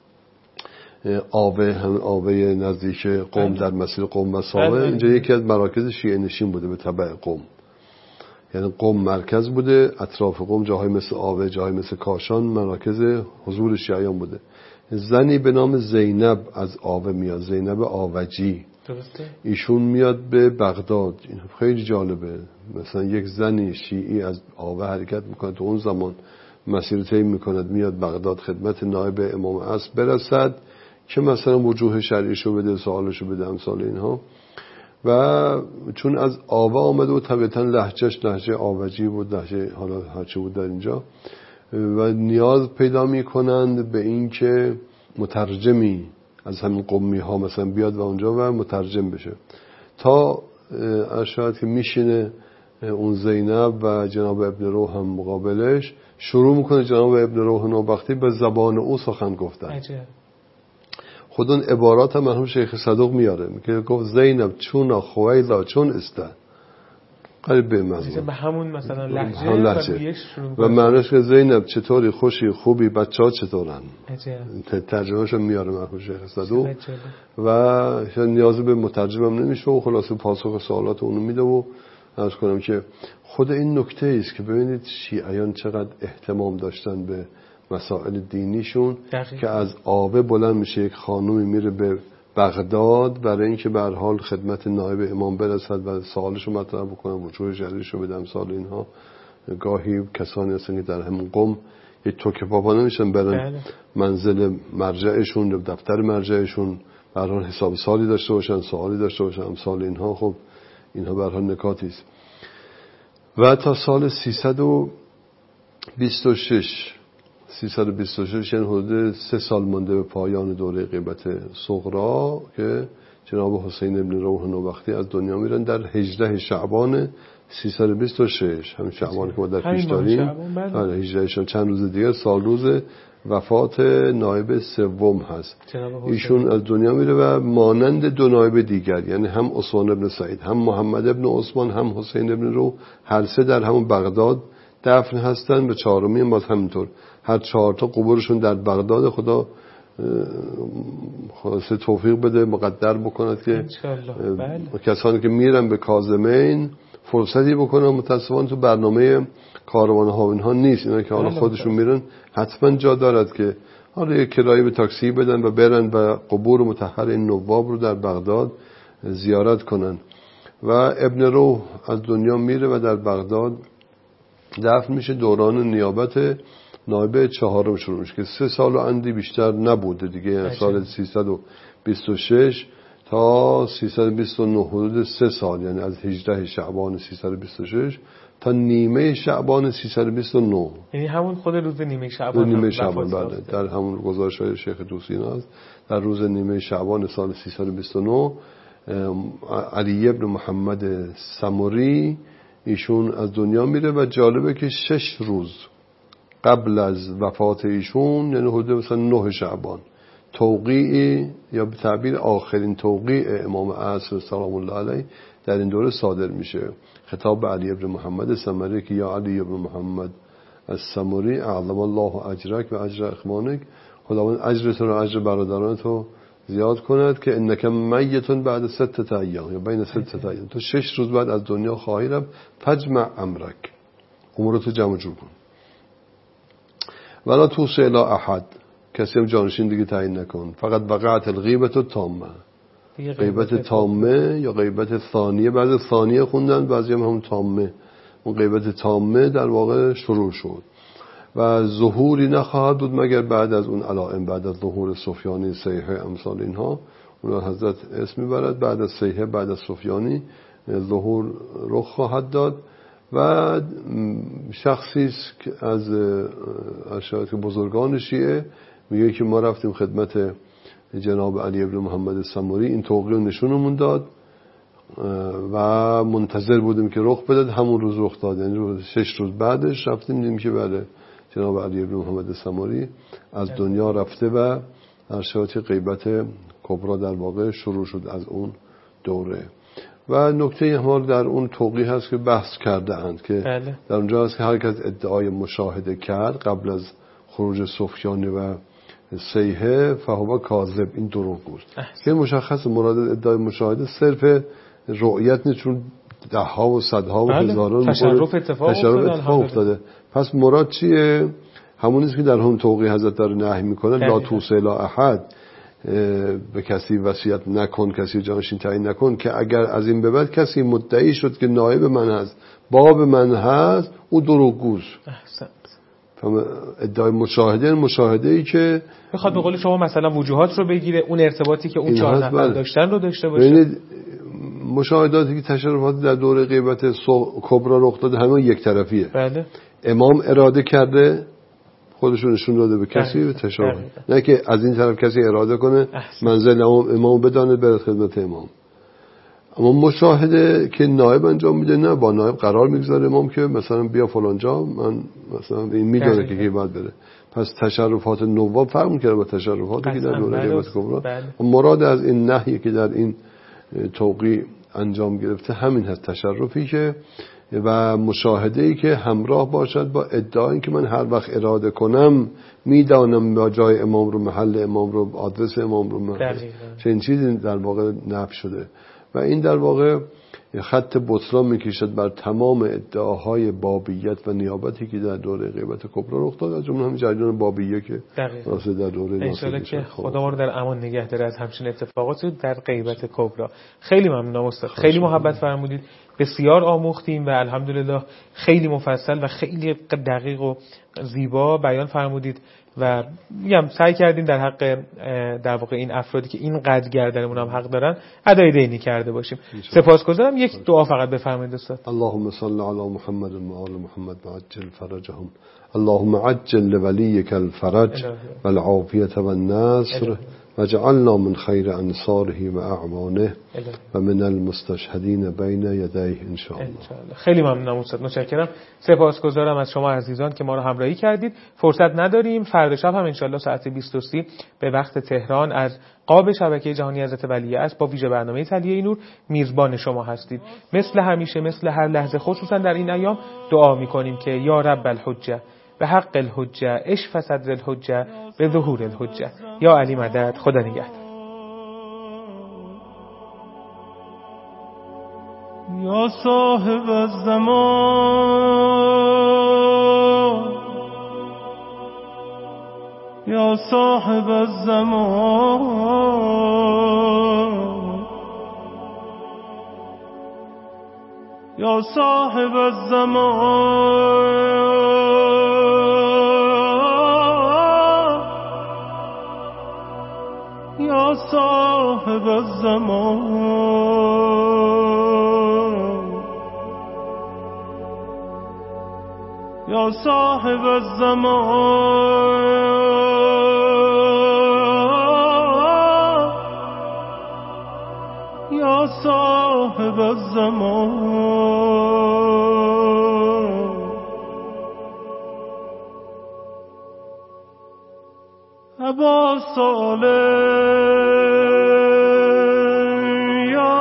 آوه هم آوه نزدیک قم در مسیر قم و ساوه اینجا یکی از مراکز شیعه نشین بوده به تبع قم. یعنی قم مرکز بوده، اطراف قم جاهای مثل آوه، جاهای مثل کاشان مراکز حضور شیعیان بوده. زنی به نام زینب از آوه میاد، زینب آوجی. درسته. ایشون میاد به بغداد. این خیلی جالبه، مثلا یک زنی شیعی از آوه حرکت میکنه، تو اون زمان مسیر طی میکند میاد بغداد خدمت نایب امام عصر برسد که مثلا وجوه شرعیشو بده، سوالشو بده، امثال اینها. و چون از آوه آمده و طبیعتا لهجهش لهجه آوجی بود، لهجه حالا هرچی بود در اینجا، و نیاز پیدا میکنند به این که مترجمی از همین قمی ها مثلا بیاد و اونجا و مترجم بشه. تا ارشاد که میشینه اون زینب و جناب ابن روح هم مقابلش، شروع میکنه جناب ابن روح نوبختی به زبان او سخن گفتن. عجب. خود اون عبارات هم مرحوم شیخ صدوق میاره، میگه گفت زینب چون خویلا چون استه، قریب به مضمون به همون مثلا لهجه, لهجه. و معنیش که زینب چطوری، خوشی، خوبی، بچه‌ها چطورن. ترجمه‌شو میاره مرحوم شیخ صدوق و نیاز به مترجم هم نمیشه و خلاصه پاسخ سوالات اونو میده. و عرض کنم که خود این نکته است که ببینید شیعیان چقدر اهتمام داشتن به مسائل دینیشون دقیقا. که از آوه بلند میشه یک خانومی میره به بغداد برای اینکه به هر حال خدمت نایب امام برسد و سوالشو مطرح بکنه، وجوه جلیشو بده، امثال اینها. گاهی کسانی هستن که در همون قم یک توکه پاپا نمیشن برن منزل مرجعشون، دفتر مرجعشون، به هر حال حساب سالی داشته باشن، سوالی داشته باشن، امثال اینها. خب اینها به هر حال نکاتی است. و تا سال سیصد و بیست و شش سیصد و بیست و شش یعنی حدود سه سال مونده به پایان دوره غیبت صغرا که جناب حسین ابن روح نوبختی از دنیا میرن در هجده شعبان سیصد و بیست و شش، همین شعبان که ما در پیش داریم. آره هجده شعبان، چند روز دیگه سال روز وفات نایب سوم هست. ایشون از دنیا میره و مانند دو نایب دیگر، یعنی هم عثمان ابن سعید، هم محمد ابن عثمان، هم حسین ابن روح، هر سه در همون بغداد دفن هستن. به چهارمی هم باز همینطور، هر چهار تا قبورشون در بغداد. خدا خلاصه توفیق بده، مقدر بکند که کسانی که میرن به کاظمین فرصتی بکنن. متاسفانه تو برنامه کاروان ها اینها نیست. اینا که حالا خودشون میرن حتما جا دارد که حالا یک کرایه به تاکسی بدن و برن و قبور مطهر این نواب رو در بغداد زیارت کنن. و ابن روح از دنیا میره و در بغداد دفن میشه. دوران نیابت نایب چهارم شروع میشه که سه سال و اندی بیشتر نبوده دیگه، سال سیصد و بیست و شش تا سیصد و بیست و نه، حدود سه سال، یعنی از هجده شعبان سیصد و بیست و شش تا نیمه شعبان سیصد و بیست و نه، یعنی همون خود روز نیمه شعبان. نیمه شعبان بله، در همون گزارش‌های شیخ دوسینا است. در روز نیمه شعبان سال سیصد و بیست و نه علی ابن محمد سمری ایشون از دنیا میره و جالبه که شش روز قبل از وفات ایشون، یعنی حدود مثلا نه شعبان، توقیع یا به تعبیر آخرین توقیع امام عصر سلام الله علیه در این دوره صادر میشه. خطاب به علی ابن محمد سمری که یا علی ابن محمد السمری اعظم الله اجرک و اجر اخوانک، خداوند اجر تو و اجر برادران تو زیاد کند که انک میتون بعد ستة ایام یا بین ستة ایام، تو شش روز بعد از دنیا خواهی رفت. فجمع امرک، امورتو جمع جور کن. ولا توصی الی احد، کسی هم جانشین دیگه تعیین نکن. فقط وقعت الغیبت تامه، غیبت تامه یا غیبت ثانیه، بعضی ثانیه خوندن، بعضی هم هم تامه. اون غیبت تامه در واقع شروع شد و ظهوری نخواهد بود مگر بعد از اون علائم، بعد از ظهور سفیانی، صیحه، امثال اینها. اون حضرت اسم میبرد بعد از صیحه، بعد از سفیانی ظهور رخ خواهد داد. و شخصی که از اشخاص بزرگان شیعه میگه که ما رفتیم خدمت جناب علی ابن محمد سمری، این توقیه نشونمون داد و منتظر بودیم که رخ بداد. همون روز رخ داد، یعنی شش روز بعدش رفتیم دیدیم که بله جناب علی ابن محمد سمری از دنیا رفته و ارشاد غیبت کبرا در واقع شروع شد از اون دوره. و نکته هم در اون توقیه هست که بحث کرده اند که بله. در اونجا هست که هر کس ادعای مشاهده کرد قبل از خروج سفیانی و صیحه فهو کاذب، این دروغگوست. که مشخص مراد ادعای مشاهده صرف رؤیت نیست، چون ده ها و صدها و بله. هزاران تشرف اتفاق, تشرف اتفاق افتاده. پس مراد چیه؟ همون نیست که در هم توقیه حضرت داره نهی میکنه لا توصی الی احد، به کسی وصیت نکن، کسی جانشین تعیین نکن، که اگر از این به بعد کسی مدعی شد که نایب من هست، باب من هست، او دروغگوست. ادعای مشاهده، مشاهده ای که بخواد به قول شما مثلا وجوهات رو بگیره، اون ارتباطی که اون چهار نفر داشتن رو داشته باشه. ببینید مشاهداتی که تشرفات در دوره غیبت کبرا رخ داده همه یک طرفیه. بله. امام اراده کرده خودشون نشون داده به کسی به تشرف، نه که از این طرف کسی اراده کنه منزل امام بدانه بره خدمت امام. اما مشاهده که نایب انجام میده، نه با نایب قرار میگذاره امام که مثلا بیا فلان جا، من مثلا این میدونه که کی باید بره. پس تشرفات نواب فرق میکنه با تشرفاتی که در دوره غیبت کبرا. مراد از این نهی که در این توقیع انجام گرفته همین هست، تشرفی که و مشاهده‌ای که همراه باشد با ادعایی که من هر وقت اراده کنم میدانم با جای امام رو، محل امام رو، آدرس امام رو، چه این چیزی در واقع نفی شده. و این در واقع خط بطلان میکشد بر تمام ادعاهای بابیت و نیابتی که در دوره غیبت کبرا رخ داد، از جمله همین جریان بابیه که واسه در دوره ناصر که خدا ما رو در امان نگه داره از همچین اتفاقاتی در غیبت کبرا. خیلی ممنونم استاد، خیلی محبت فرمودید، بسیار آموختیم و الحمدلله خیلی مفصل و خیلی دقیق و زیبا بیان فرمودید و میگم سعی کردیم در حق در واقع این افرادی که این قدر گردنمون هم حق دارن ادای دینی کرده باشیم. سپاسگزارم. یک دعا فقط بفرمایید استاد. اللهم صل علی محمد و آل محمد وعجل فرجهم. اللهم عجل لولیک الفرج والعافیة والنصر وجعلنا من خیر انصاره و اعوانه و من المستشهدین بین یدیه ان شاء الله. خیلی ممنونم استاد، متشکرم. سپاسگزارم از شما عزیزان که ما رو همراهی کردید. فرصت نداریم، فردا شب هم ان شاء الله ساعت بیست و سه به وقت تهران از قاب شبکه جهانی حضرت ولیعصر با ویژه برنامه تلیه نور میزبان شما هستید. مثل همیشه، مثل هر لحظه، خصوصا در این ایام دعا میکنیم که یا رب الحجه به حق الحجه اشف صدر الحجه به ظهور الحجه. یا علی مدد. خدا نگهدار. یا صاحب الزمان، یا صاحب الزمان، یا صاحب الزمان، یا صاحب الزمان، یا صاحب الزمان، یا صاحب الزمان. ابا صالح یا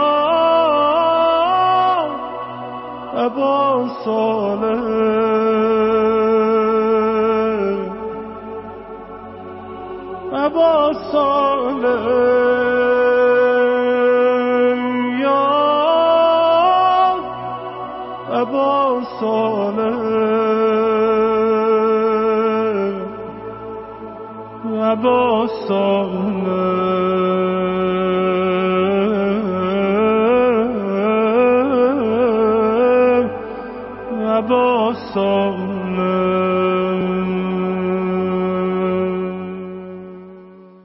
ابا صالح، ابا صالح ابا صالح ابا صالح ابا صالح